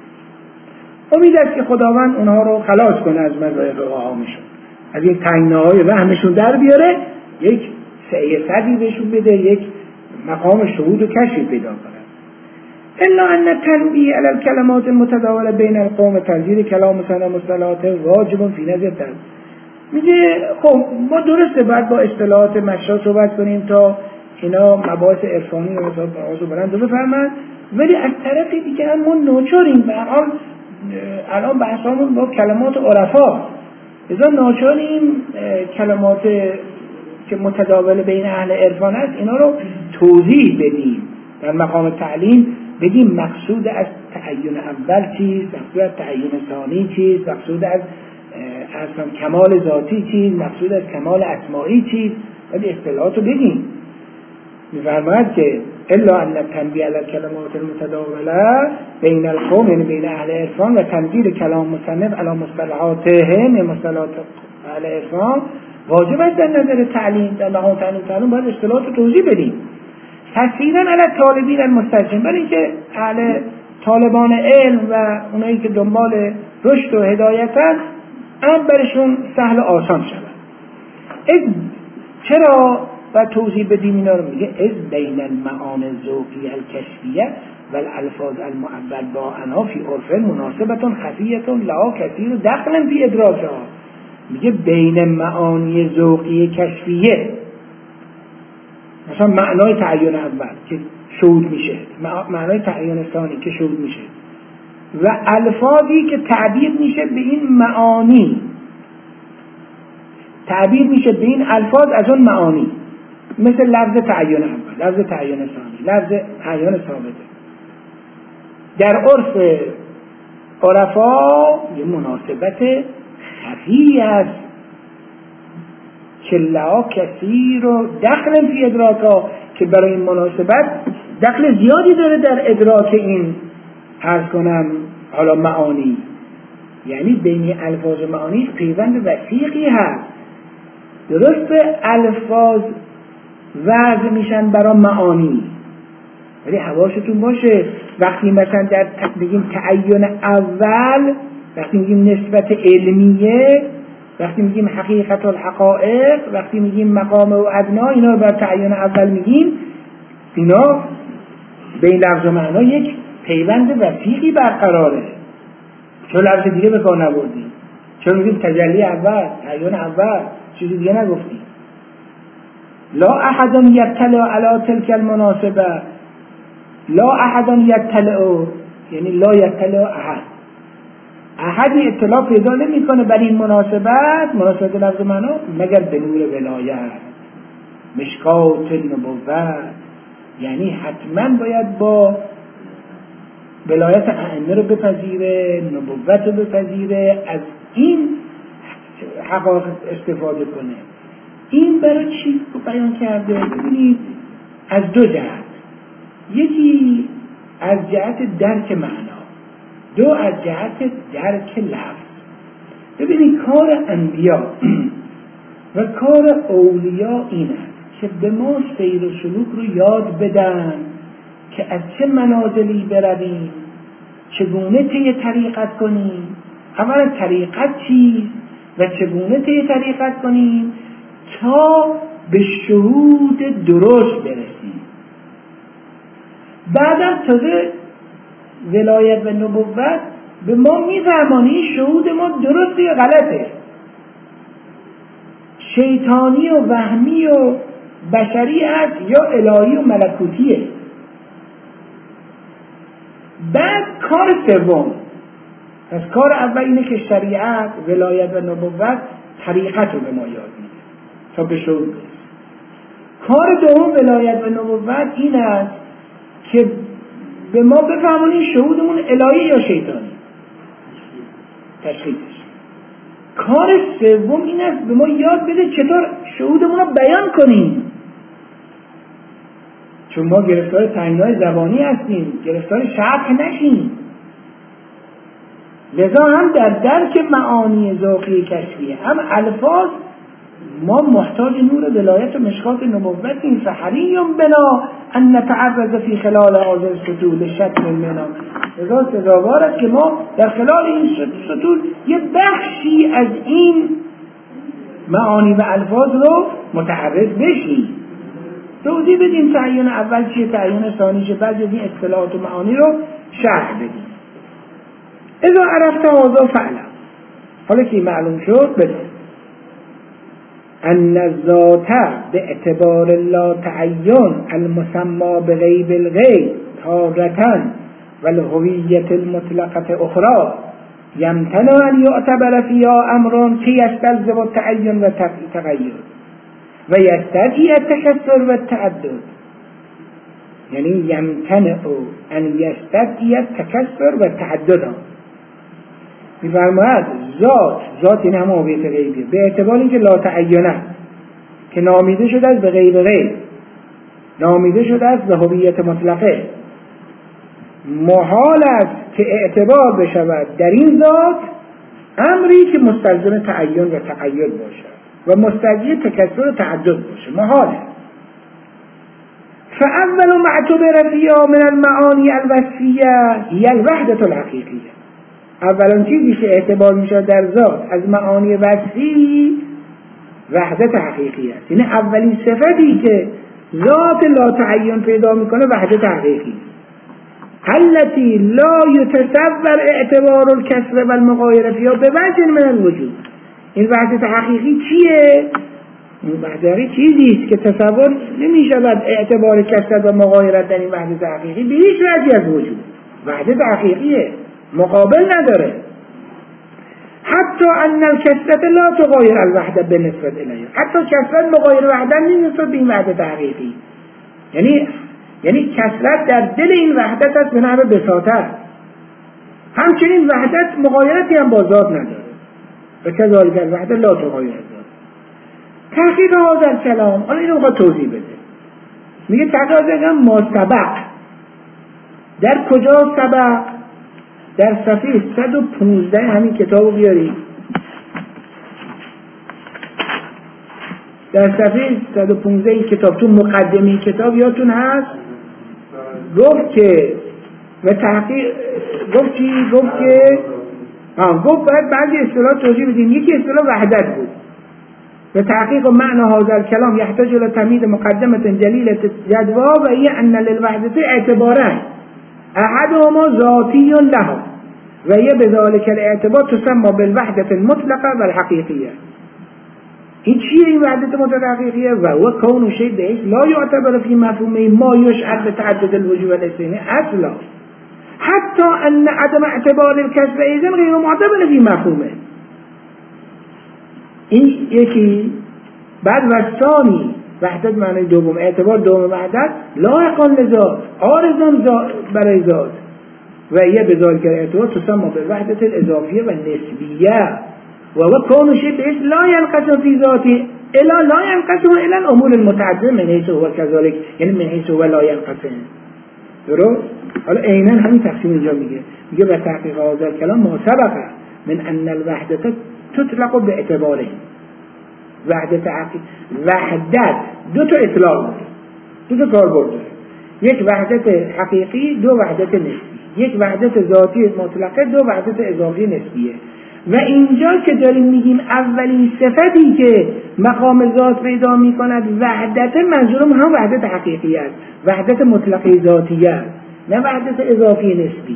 امید است که خداوند اونها رو خلاص کنه از مضایق اوهامشون، از این تنگناهای وهمشون در بیاره، یک سعی صدی بهشون بده، یک مقام شهود و کشف پیدا کنه. الا ان تنبیه علی الکلمات المتداوله بین القوم تنزیل کلام مثلا مصطلحات واجب فی نظر تن. میگه خب ما درسته باید با اصطلاحات مشا صحبت کنیم تا اینا مباحث عرفانی رو مثلا بلند بفهمن، ولی از طرف دیگه ما ناچاریم به هر حال الان بحثمون با کلمات عرفا، لذا ناچاریم کلمات که متداول بین اهل عرفان است اینا رو توضیح بدیم، در مقام تعلیم بگیم مقصود از تعین اول چیست، مقصود از تعین ثانی چیست، مقصود از اصلا کمال ذاتی چیست، مقصود از کمال اسماعی چیست، ولی اصطلاحات رو بگیم. می‌فرماید که الا ان التنبیه علی الکلمات المتداوله بین القوم، یعنی بین اهل عرفان، و تنزیل کلام مصنف علی مصطلحاتهم، یعنی مصطلحات اهل عرفان، واجب است در نظر تعلیم، در مقام تعلیم تعلیم باید اصطلاحات رو توضیح بدیم. تفصیلا علی طالبین المسترشدین، برای اینکه اهل طالبان علم و اونایی که دنبال رشد و هدایتن هم برشون سهل و آسان شود. از چرا و توضیح بدیم اینا رو؟ میگه از بین المعانی الذوقی الکشفیه و الالفاظ المعبر با انها فی عرف مناسبتون خفیتون لا کثیر دخلا فی ادراکها. میگه بین معانی ذوقی کشفیه مثلا معنای تعین اول که شهود میشه، معنای تعین ثانی که شهود میشه، و الفاظی که تعبیر میشه به این معانی، تعبیر میشه به این الفاظ از اون معانی، مثل لفظ تعین اول، لفظ تعین ثانی، لفظ تعین ثابته. در عرف عرفا یه مناسبت خفی است که لا کثیر و دخل فی ادراکا، که برای این مناسبت دخل زیادی داره در ادراک این عرض کنم حالا معانی، یعنی بین الفاظ معانی پیوند وثیقی هست. درسته الفاظ وضع میشن برای معانی، ولی حواستون باشه وقتی مثلا در بگیم تعین اول، وقتی میگیم نسبت علمیه، وقتی میگیم حقیقت الحقائق، وقتی میگیم مقام و ادنا، اینا رو بر تعین اول میگیم، اینا بین لفظ و معنا یک پیوند وثیقی برقراره. چون لفظ دیگه به کار نبردیم، چون میگیم تجلی اول، تعین اول، چیزی دیگه نگفتیم. لا احد یطلع علی تلک المناسبه، لا احد یطلع یعنی لا یطلع احد، احدی اطلاع پیدا نمیکنه بر این مناسبت، مناسبت لفظ معنا، مگر به نور ولایت، مشکات نبوت، یعنی حتما باید با ولایت ائمه رو بپذیره، نبوت رو بپذیره، از این حقایق استفاده کنه. این برای چی بیان کرده؟ ببینید از دو جهت، یکی از جهت درک معنا، دو از جهت درک لفظ. ببینید کار انبیا و کار اولیاء این است که به ما سیر و سلوک رو یاد بدن که از چه منازلی برویم، چگونه طی طریقت کنیم، اولا طریقت چیست و چگونه طی طریقت کنیم تا به شهود درست برسیم. بعدم تازه ولایت و نبوت به ما میفهمانی شهود ما درسته یا غلطه، شیطانی و وهمی و بشری است یا الهی و ملکوتیه. بعد کار سوم، پس کار اول اینه که شریعت، ولایت و نبوت طریقت رو به ما یاد میده تا به شهود برسیم. کار دوم ولایت و نبوت این است که به ما بفهمونیم شهودمون الهی یا شیطانی، تشخیصش. کار سوم این است به ما یاد بده چطور شهودمون رو بیان کنیم، چون ما گرفتار تنگنای زبانی هستیم، گرفتار شرح نشیم. لذا هم در درک معانی ذوقی کشفیه، هم الفاظ ما محتاج نور ولایت و مشکات نبوتیم. فحریم بنا ان نتعرض فی خلال هذا السطول شکل منا، لذا سزاوار است که ما در خلال این سطول یه بخشی از این معانی و الفاظ رو متعرض بشیم، توضیح بدیم تعین اول چیه، تعین ثانی چیه، بعد از این اصطلاحات و معانی رو شرح بدیم. اذا عرفت هذا فعلا، حالا که معلوم شد بدون ان الذات به اعتبار لا تعین المسمى بغیب الغیب تارة والهویت المطلقة اخرى یمتنع ان یعتبر فیها امر که یستلزم التعین و تغیر و یستدعی التکثر و التعدد، یعنی یمتنع ان یستدعی التکثر و التعدد. می‌فرماید ذات، ذات این هم هویت غیبیه به اعتبار اینکه لا تعینه، که نامیده شده است به غیب غیب، نامیده شده است به هویت مطلقه، محال است که اعتبار بشود در این ذات امری که مستلزم تعین و تقید باشد و مستدعی تکثر و تعدد باشه، محاله. فاول ما اعتبر فيها من المعانی الوصفیه هي الوحدة الحقیقیه، اولین چیزی که اعتبار میشه در ذات از معانی وصفی وحدت حقیقی است، یعنی اولین صفتی که ذات لا تعین پیدا میکنه وحدت حقیقی است، التي لا يتصور اعتبار الكسر والمغايره فيها بوجه من الوجود. این وحدت حقیقی چیه؟ وحدت چیزی است که تصور نمی شود اعتبار کثرت و مغایرت در این وحدت حقیقی به هیچ وجه از وجود. وحدت حقیقیه، مقابل نداره. حتی ان الکثرت لا تغایر الوحدت بالنسبت الیه، حتی کثرت مغایر وحدت نیست نسبت به این وحدت حقیقی. یعنی یعنی کثرت در دل این وحدت است به نحو بساطه. همچنین وحدت مغایرتی هم با ذات نداره. و کذالک الوحدت لا تغایر الذات. تحقیق هذا الکلام، حالا اینو میخواد توضیح بده. میگه تحقیق هذا الکلام ما سبق. در کجا سبق؟ در صفحه صد و پانزده همین کتابو بیارید. در صفحه صد و پانزده این کتاب، تو مقدمه کتاب یادتون هست گفت که و تحقیق گفت چی؟ گفت که ها گفت باید بعضی اصطلاح توضیح بدیم. یکی اصطلاح وحدت بود. و تحقیق معنی هذا الكلام يحتاج الى تمهيد مقدمه جليله جدوى وهي ان للوحدة اعتباران احدهما ذاتي له وهي بذلك الاعتبار تسمى بالوحدة المطلقة والحقيقية. این چیه این وحدت مطلقه حقیقیه؟ و هو کون شیء بحیث لا يعتبر في مفهومه ما يشعر بتعدد الوجوه والاثنين اصلا حتى ان عدم اعتبار الكسر ايضا غير معتبر في مفهومه. این یکی. بعد وثانی وحدت معنی دوم، اعتبار دوم وحدت لایقان لذات عارضان برای ذات و یه بذالک اعتبار تسمى بالوحدت الاضافیه و نسبیه و هو کون شیء بحیث لا ينقسم في ذاته الا لا ينقسم الى الامور المتعدده من حيث هو كذلك، یعنی من حيث هو لا ينقسم. درست؟ حالا عیناً همین تقسیم اینجا میگه میگه به تحقیق هذا الكلام ما سبق من ان الوحدة تطلق باعتباره. وحدت حقیقی، وحدت دو تا اطلاق دو تا کاربرد داره. یک وحدت حقیقی، دو وحدت نسبی. یک وحدت ذاتی مطلقه، دو وحدت اضافی نسبیه. و اینجا که داریم میگیم اولین صفتی که مقام ذات پیدا میکند وحدت، منظورم هم وحدت حقیقی است، وحدت مطلقه ذاتی است، نه وحدت اضافی نسبی.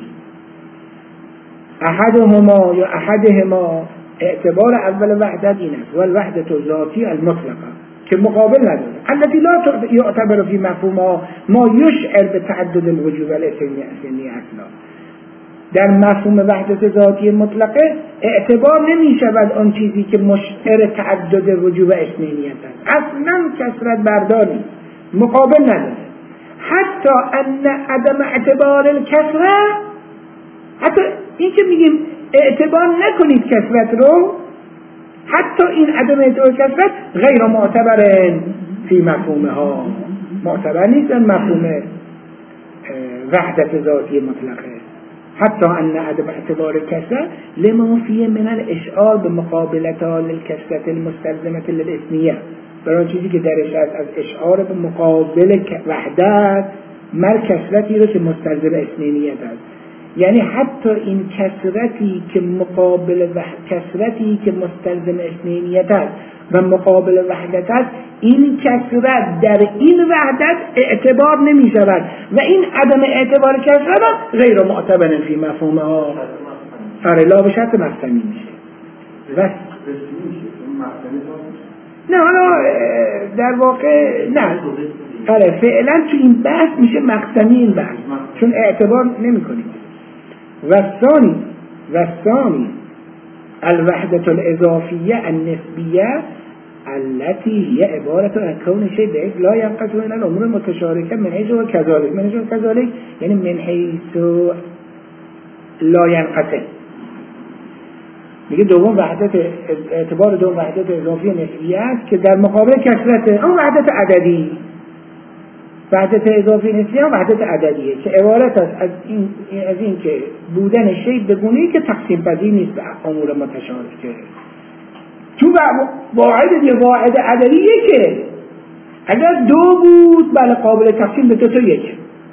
احدهما یا احدهما اعتبار اول وحدت این است و الوحدت ذاتی المطلقه که مقابل نداره. التي لا يعتبر في مفهومها ما يشعر بتعدد الوجوه والاثنين اصلا. در مفهوم وحدت ذاتی مطلقه اعتبار نمی شود آن چیزی که مشعر تعدد وجوه و اثنینیت است. اصلا کثرت برداری مقابل نداره. حتی ان عدم اعتبار الکثره، حتی این که میگیم اعتبار نکنید کثرت رو، حتی این عدم اعتبار کثرت غیر معتبر فی مفهومها، معتبر نیست در مفهوم وحدت ذاتی مطلقه. حتی ان عدم اعتبار کثرت لما فیه من الاشعار بمقابلتها للکثرت المستلزمه للاثنیه، برای چیزی که درش هست از اشعار به مقابل وحدت مر کثرتی رو که مستلزم اثنینیت است. یعنی حتی این کثرتی که مقابل وحدت، کثرتی که مستلزم اثنینیت است و مقابل وحدت است، این کثرت در این وحدت اعتبار نمی شود و این عدم اعتبار کثرت غیر معتبر فی مفهومها فرلا به شرط مقسمی میشه. و نه حالا در واقع نه آره فعلا تو این بحث میشه مقسمی این بحث، چون اعتبار نمی کنیم. و الثانی و الثانی الوحدة الإضافية النسبية التي هي عبارة عن كون شيء بحيث لا ينقسم إلى الأمور المتشاركة من حيث هو كذلك من حيث هو كذلك، يعني من حيث لا ينقسم. میگه دوم وحدت اعتبار دوم وحدت اضافی نسبیه است که در مقابل کثرت اون وحدت عددی. وحدت اضافی نسبیه وحدت عددیه که عبارت است از این از این که بودن شی به گونه‌ای که تقسیم پذیر نیست به امور متشارکه. تو واحد یه واحد عددی یکه، اگر دو بود بله قابل تقسیم به دو تا یک،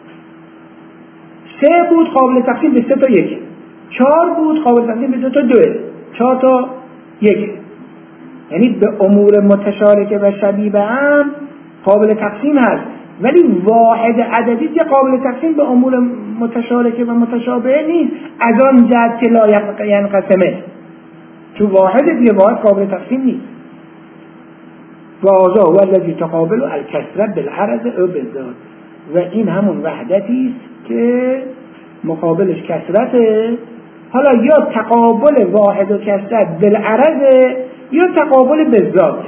سه بود قابل تقسیم به سه تا یک، چهار بود قابل تقسیم به دو تا دوه، چهار تا یک. یعنی به امور متشارکه و شبیه به هم قابل تقسیم هست، ولی واحد عددی که قابل تقسیم به امور متشارکه و متشابه نیست، از آن جهت که لا ینقسمه. تو واحد دیگه واحد قابل تقسیم نیست. وازا والذی تقابل الکسره بالعرض او بالذات، و این همون وحدتی است که مقابلش کسرته. حالا یا تقابل واحد و کسرت بالعرض یا تقابل بالذات.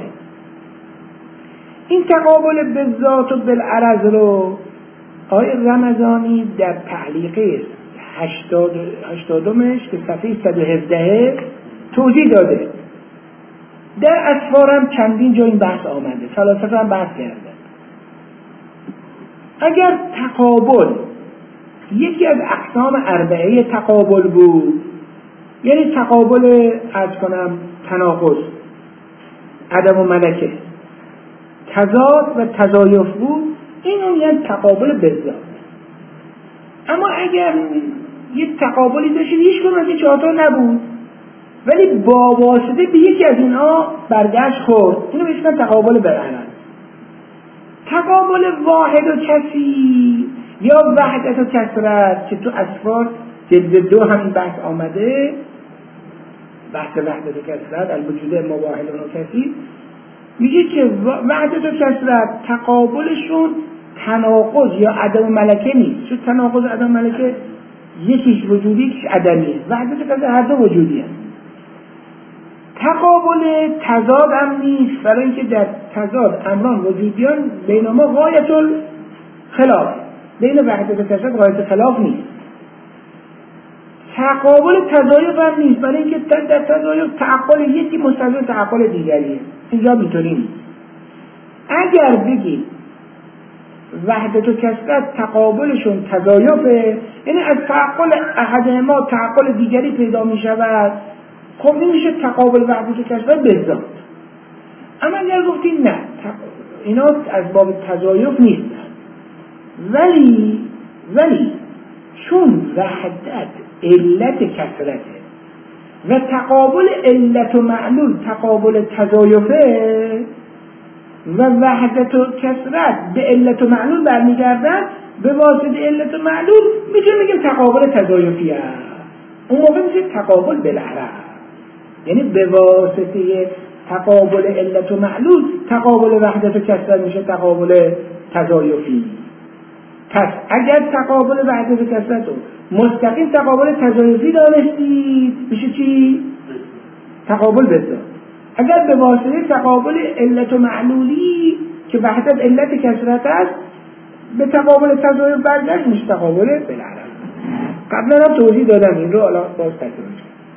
این تقابل بالذات و بالعرض رو آقای رمضانی در تعلیقه هشتادمش که صفحه صد و هفده توضیح داده. در اسفار هم چندین جا این بحث آمده، فلاسفه هم بحث کرده. اگر تقابل یکی از اقسام اربعه تقابل بود، یعنی تقابل عرض کنم تناقض، عدم و ملکه، تضاد و تضایف بود، این اون یعنی تقابل بالذات. اما اگر یک تقابلی داشتید هیچ کنم از این چهارتا نبود ولی با واسطه به یکی از اینها برگشت خورد، اینو بهش میگن تقابل بالعرض. تقابل واحد و کسی یا وحدت و کثرت که تو اسفار جلد دو همین بحث آمده، بحث وحدت و کثرت الوجود مباحل و کسی، میگه که وحدت و کثرت تقابلشون تناقض یا عدم ملکه نیست. چون تناقض و عدم ملکه یکیش وجودی یکیش عدمی، وحدت و کثرت هر دو وجودی هست. تقابل تضاد هم نیست، برای اینکه در تضاد امران وجودیان بین ما غایت الخلاف، بین وحدت و کثرت غایت خلاف نیست. تقابل تضایف هم نیست، برای اینکه در تضایف تعقل یکی مستلزم تعقل دیگریه. اینجا میتونی نیست. اگر بگید وحدت و کثرت تقابلشون تضایفه، یعنی از تعقل احد ما تعقل دیگری پیدا میشود، خب این میشه تقابل وحدت و کثرت بالذات. اما اگر گفتیم نه اینا از باب تضایف نیست، ولی ولی چون وحدت علت کثرته و تقابل علت و معلول تقابل تضایفه و وحدت و کثرت به علت و معلول برمیگردن، به واسطه علت و معلول میتونیم بگیم تقابل تضایفی هست. اون موقع میشه تقابل بالعرض، یعنی به واسطه تقابل علت و معلول تقابل وحدت و کثرت میشه تقابل تضایفی. پس اگر تقابل وحدت و کثرت رو مستقیم تقابل تضایفی دانستید میشه چی؟ تقابل بالذات. اگر به واسطه تقابل علت و معلولی که وحدت علت کثرت است به تقابل تضایف برگشت میشه تقابل بالعرض. قبلا هم توضیح دادم این رو، الان باز تکرار.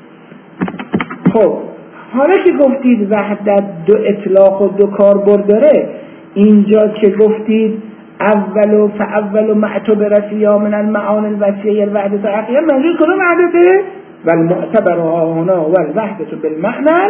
خب حالا که گفتید وحدت دو اطلاق و دو کاربرد داره، اینجا که گفتید اولو فاولو معتبر فیها من المعانی الوسیعه الوحدت حقیقه، منظور کدوم وحدته؟ والمعتبر هنا والوحدت بالمعنى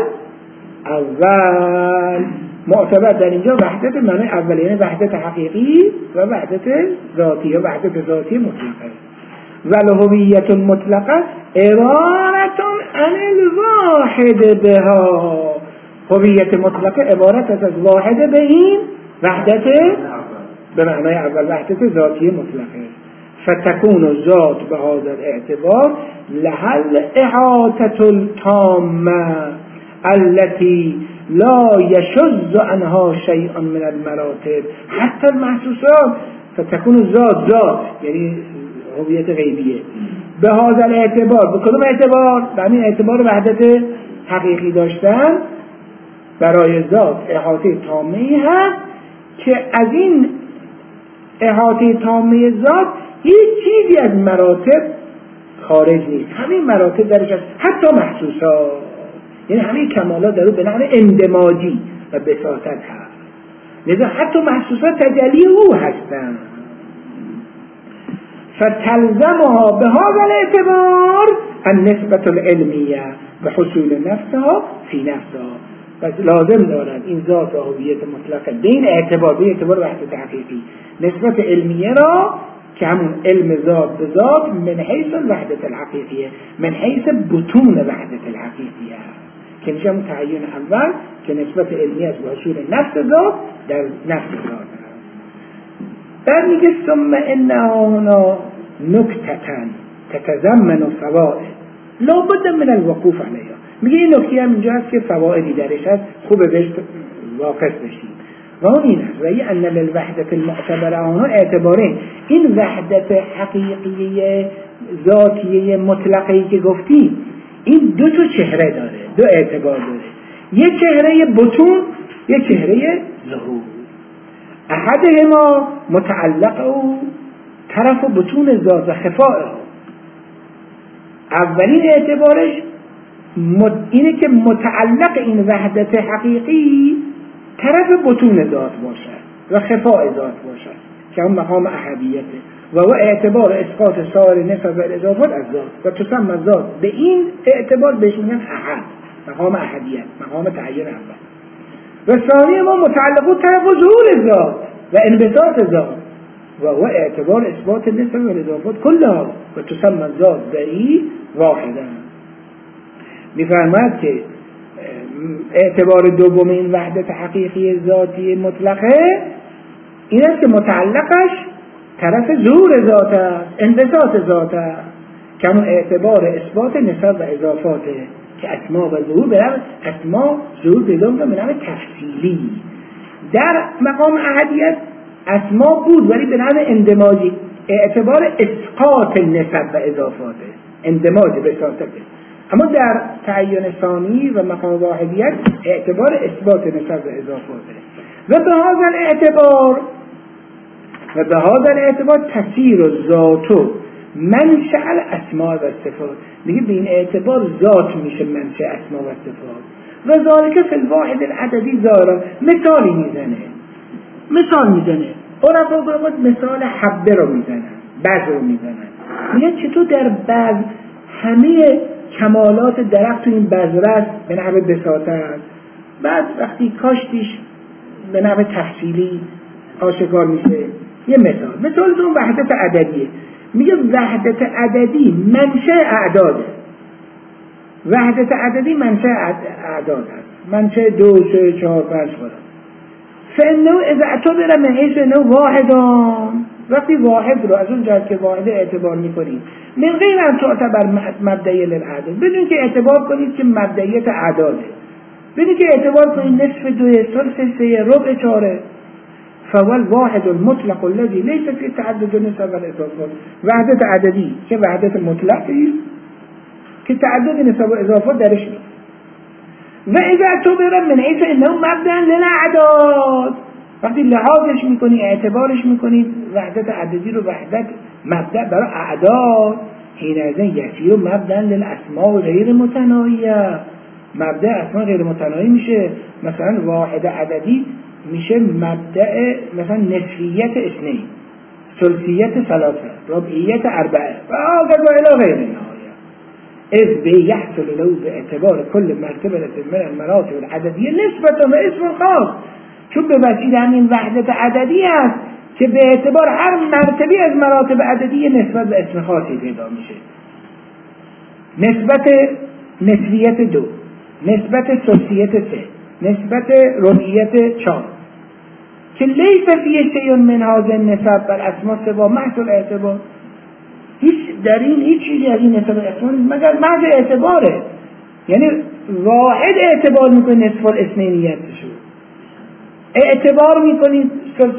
اول. معتبر در اینجا وحدت معنی اول، یعنی وحدت حقیقی و وحدت ذاتی یا وحدت ذاتی مطلقه. والهویت مطلقه عبارت عن الواحد بها، هویت مطلقه عبارت از واحد به این وحدت به معنای اول وحدت ذاتی مطلقه. فتكون الذات بهذا الاعتبار لها الاحاطة التامة التي لا يشذ عنها شيء من المراتب حتى المحسوسات. فتكون الذات ذات یعنی هویت غیبیه. به هذا الاعتبار، به کدوم اعتبار؟ به همین اعتبار وحدت حقیقی داشتن برای ذات احاطه تامه‌ای هست که از این احاطه تامه ذات هیچ چیزی از مراتب خارج نیست. همین مراتب درش هست، حتی محسوسات، یعنی همین کمالات در او به معنی اندماجی و بساطت هست. لذا حتی محسوسات تجلی او هستند. فتلزمها به هذا الاعتبار النسبة العلمیه به حصول نفسها فی نفسها. پس لازم دارد این ذات و هویت مطلقه به این اعتبار، به اعتبار وحدت حقیقی، نسبت علمیه را که همون علم ذات به ذات من حیث وحدت الحقیقیه، من حیث بطون وحدت الحقیقیه که میشه همون تعیین اول که نسبت علمیه است به حصول نفس ذات در نفس ذات. بعد میگه ثم انها هنا نکتتن تتضمن فوائد لابد من الوقوف علیها. میگه این نکته هم اینجا هست که فوائدی درش هست، خوبه بهش واقف بشید. و اون این است و یه ان للوحدت المعتبره آنها اعتباره این وحدت حقیقیه ذاتیه مطلقی که گفتیم این دو تا چهره داره، دو اعتبار داره، یه چهره بطون، یه چهره ظهور. احدهما متعلق او طرف بطون ذات و خفاء. اولین اعتبارش اینه که متعلق این وحدت حقیقی طرف بطون ذات باشد و خفاء ذات باشد که اون مقام احدیته و و اعتبار اسقاط سایر نسب و اضافات از ذات و تسمى ذات. به این اعتبار بهش میگن احد، مقام احدیت، مقام تعین اول. و ثانی ما متعلق طرف ظهور ذات و انبساط ذات و و اعتبار اثبات نسب و اضافات کلها و تسمى ذات ذی واحدا. میفرماید که اعتبار دوم این وحدت حقیقی ذاتی مطلقه این است که متعلقش طرف ظهور ذات است، انبساط ذات است، که همون اعتبار اثبات نسب و اضافاته که اسما و ظهور به نوع اسما ظهور پیدا می‌کنه به نوع تفصیلی. در مقام احدیت اسما بود ولی به نوع اندماجی، اعتبار اسقاط نسب و اضافاته، اندماج به ساطته. اما در تعین ثانی و مقام واحدیت اعتبار اثبات نسب و اضافاته. و به هذا الاعتبار و به هذا الاعتبار تسیر ذات منشأ الاسماء و صفات. میگه به این اعتبار ذات میشه منشأ اسماء و صفات. و ذالک فی الواحد العددی ظاهرا. مثالی میزنه مثال میزنه عرفا باید مثال حبه رو میزنن، بذر رو میزنن. میگه چطور در بذر همه کمالات درخت تو این بذره است به نحو بساطه است، بعد وقتی کاشتیش به نحو تفصیلی آشکار میشه. یه مثال مثال دوم وحدت عددیه. میگه وحدت عددی منشأ اعداده. وحدت عددی منشأ اعداد است، منشأ دو سه چهار پنج خورد. فانه اذا اعتبر من حیث انه واحدان، وقتی واحد رو از اون جهت که واحد اعتبار میکنید من غیر ان تعتبر مبدئیه للاعداد، بدون که اعتبار کنید که مبدئیت اعداده، بدون که اعتبار کنید نصف دوی ثلث سه ربع چهاره، فول واحد المطلق الذي ليس في تعدد النسب والاضافات. وحدت عددی که وحدت مطلقی که تعدد نسب و اضافات درش نیست. و اذا اعتبر من حیث انه مبدأ للاعداد، وقتی لحاظش میکنی اعتبارش میکنی وحدت عددی رو وحدت مبدأ برای اعداد، حینئذ یصیر مبدأ للاسماء غیر متناهیه. مبدأ اسماء غیر متناهی میشه. مثلا واحد عددی میشه مبدأ مثلا نصفیت اثنین، ثلثیت ثلاثه، ربعیت اربعه و آگذا الی غیر نهایه. اذ به یحصل له به اعتبار کل مرتبه من المراتب العددیه نسبت و اسم خاص. چون به وسیله همین وحدت عددی است که به اعتبار هر مرتبه از مراتب عددی نسبت به اسم خاصی پیدا میشه. نسبت نسبیت دو، نسبت ثلثیت سه، نسبت ربعیت چهار که لیس فیه شیء من هذه النسب بل اسماء سوا محض اعتبار. هیچ در این هیچ چیزی از این نسب اعتبار مگر محض اعتباره. یعنی واحد اعتبار میکنه نصف الاثنینیتشو، اعتبار میکنید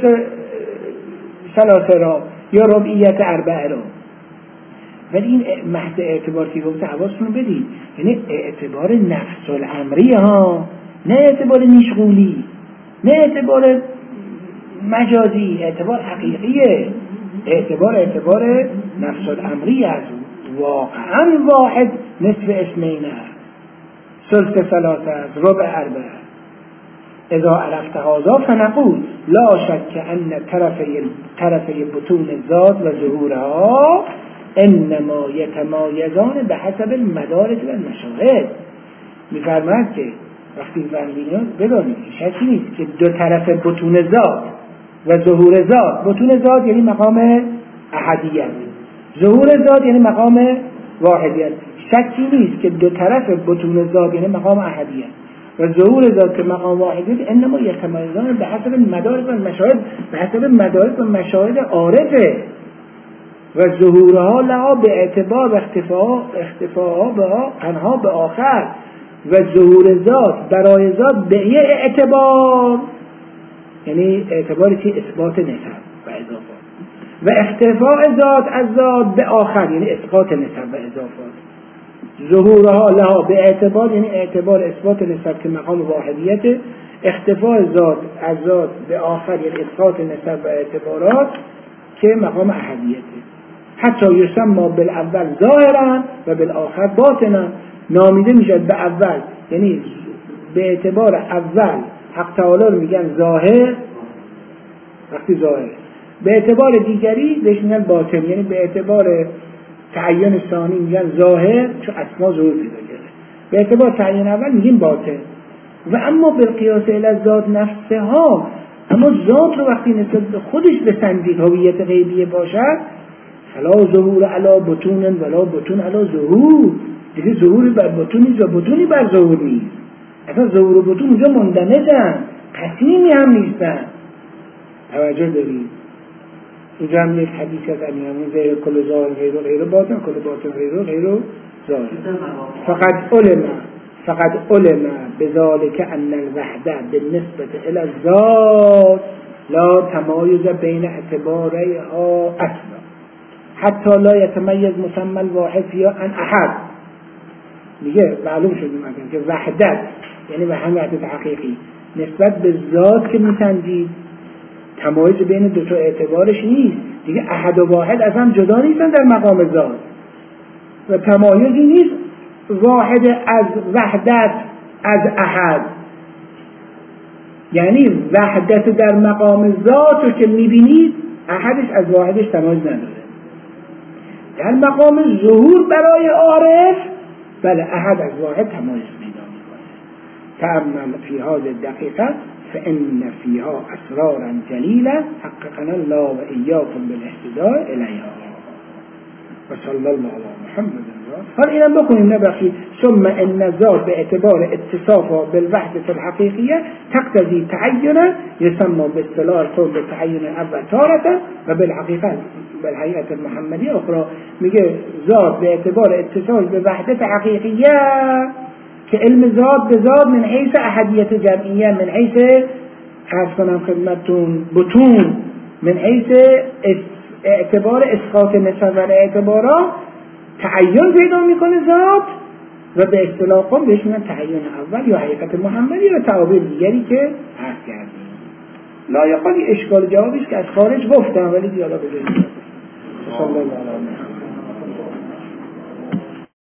ثلاثه را یا ربعیت اربعه را، ولی این محض اعتبار که گفته حواستون بدید یعنی اعتبار نفس الامری ها، نه اعتبار نیشغولی، نه اعتبار مجازی، اعتبار حقیقیه. اعتبار اعتبار نفس الامری است. واقعا واحد نصف اثنین است، ثلث ثلاثه است، ربع اربعه. اذا عرفت هذا فنقول لا شك ان طرفي طرفي بطون الذات و ظهورها انما يتمایزان به حسب المدارک و المشاهد. میفرماید که وقتی فرمودین بدانید که شکی نیست که دو طرف بطون ذات و ظهور ذات، بطون ذات یعنی مقام احدیت، ظهور ذات یعنی مقام واحدیت، شکی نیست که دو طرف بطون ذات یعنی مقام احدیت و ظهور ذات که مقام واحدیت انما یتمایزان به حسب مدارک و مشاهد، به حسب مدارک و مشاهد عارفه. و ظهورها لها به اعتبار و اختفاء اختفاءها بها انها به آخر. و ظهور ذات برای ذات به یه اعتبار یعنی اعتبار چی؟ اثبات نسب و اضافات. و اختفاء ذات از ذات به آخر یعنی اسقاط نسب و اضافات. ظهورها لها به اعتبار یعنی اعتبار اثبات نسب که مقام واحدیت، اختفاء ذات از ذات به آخر یعنی اسقاط نسب و اعتبارات که مقام احدیته. حتی یسمى بالاول ظاهرا و بالآخر باطنا، نامیده میشه به اول یعنی به اعتبار اول حق تعالی رو میگن ظاهر وقتی ظاهر، به اعتبار دیگری بهش میگن باطن یعنی به اعتبار تعین ثانی میگن ظاهر چون اسما ظهور پیدا کرده، به اعتبار تعین اول میگیم باطن. و اما بالقیاس الی ذات نفسها، اما ذات رو وقتی نسبت به خودش بسنجید هویت غیبیه باشد، فلا ظهور علی بطون ولا بطون علی ظهور، دیگه ظهوری بر بطون نیست و بطونی بر ظهور نیست. اصلا ظهور و بطون اونجا مندمجن، قسیمی هم نیستن. توجه دارید؟ اینجا هم یک حدیث از امیرمون غیر کل ظاهر غیر و غیر باطن، کل باطن غیر و غیر و ظاهر. فقط علم فقط علم بذالک ان الوحده بالنسبه الى الذات لا تمایز بین اعتبارها اصلا حتی لا یتمیز مسمى الواحد فيها عن احد. میگه معلوم شد مثلا که وحدت یعنی به هم وحدت حقیقی نسبت به ذات که میسنجید تمایز بین دو تا اعتبارش نیست دیگه، احد و واحد از هم جدا نیستن در مقام ذات و تمایزی نیست واحد از وحدت از احد، یعنی وحدت در مقام ذات رو که میبینید احدش از واحدش تمایز نداره. در مقام ظهور برای عارف بله احد از واحد تمایز پیدا میکنه. تأمل فی هذه الدقیقه فإن فيها أسرارا جليلة حققنا الله وإياكم بالاهتداء إليها وصلى الله على محمد. حال اینم بکنیم نبخشید. ثم ان الذات باعتبار اتصافها بالوحدة الحقيقية تقتضي تعينا يسمى باصطلاح القوم بالتعين اول تارة و بالحقيقة بالحقيقة المحمدية أخرى. میگه ذات به اعتبار اتصال به وحدت حقیقیه که علم ذات به ذات من حیث احدیت جمعیه، من حیث عرض کنم خدمتون بطون، من حیث اعتبار اسقاط نسب و اعتبارا تعین پیدا میکنه ذات و به اصطلاح قوم بهش میگن تعین اول یا حقیقت محمدی و تعابیر دیگری که عرض کردیم. لایقالی اشکال جوابیش که از خارج گفتم ولی دیالا بگیریم. صلی الله علیه و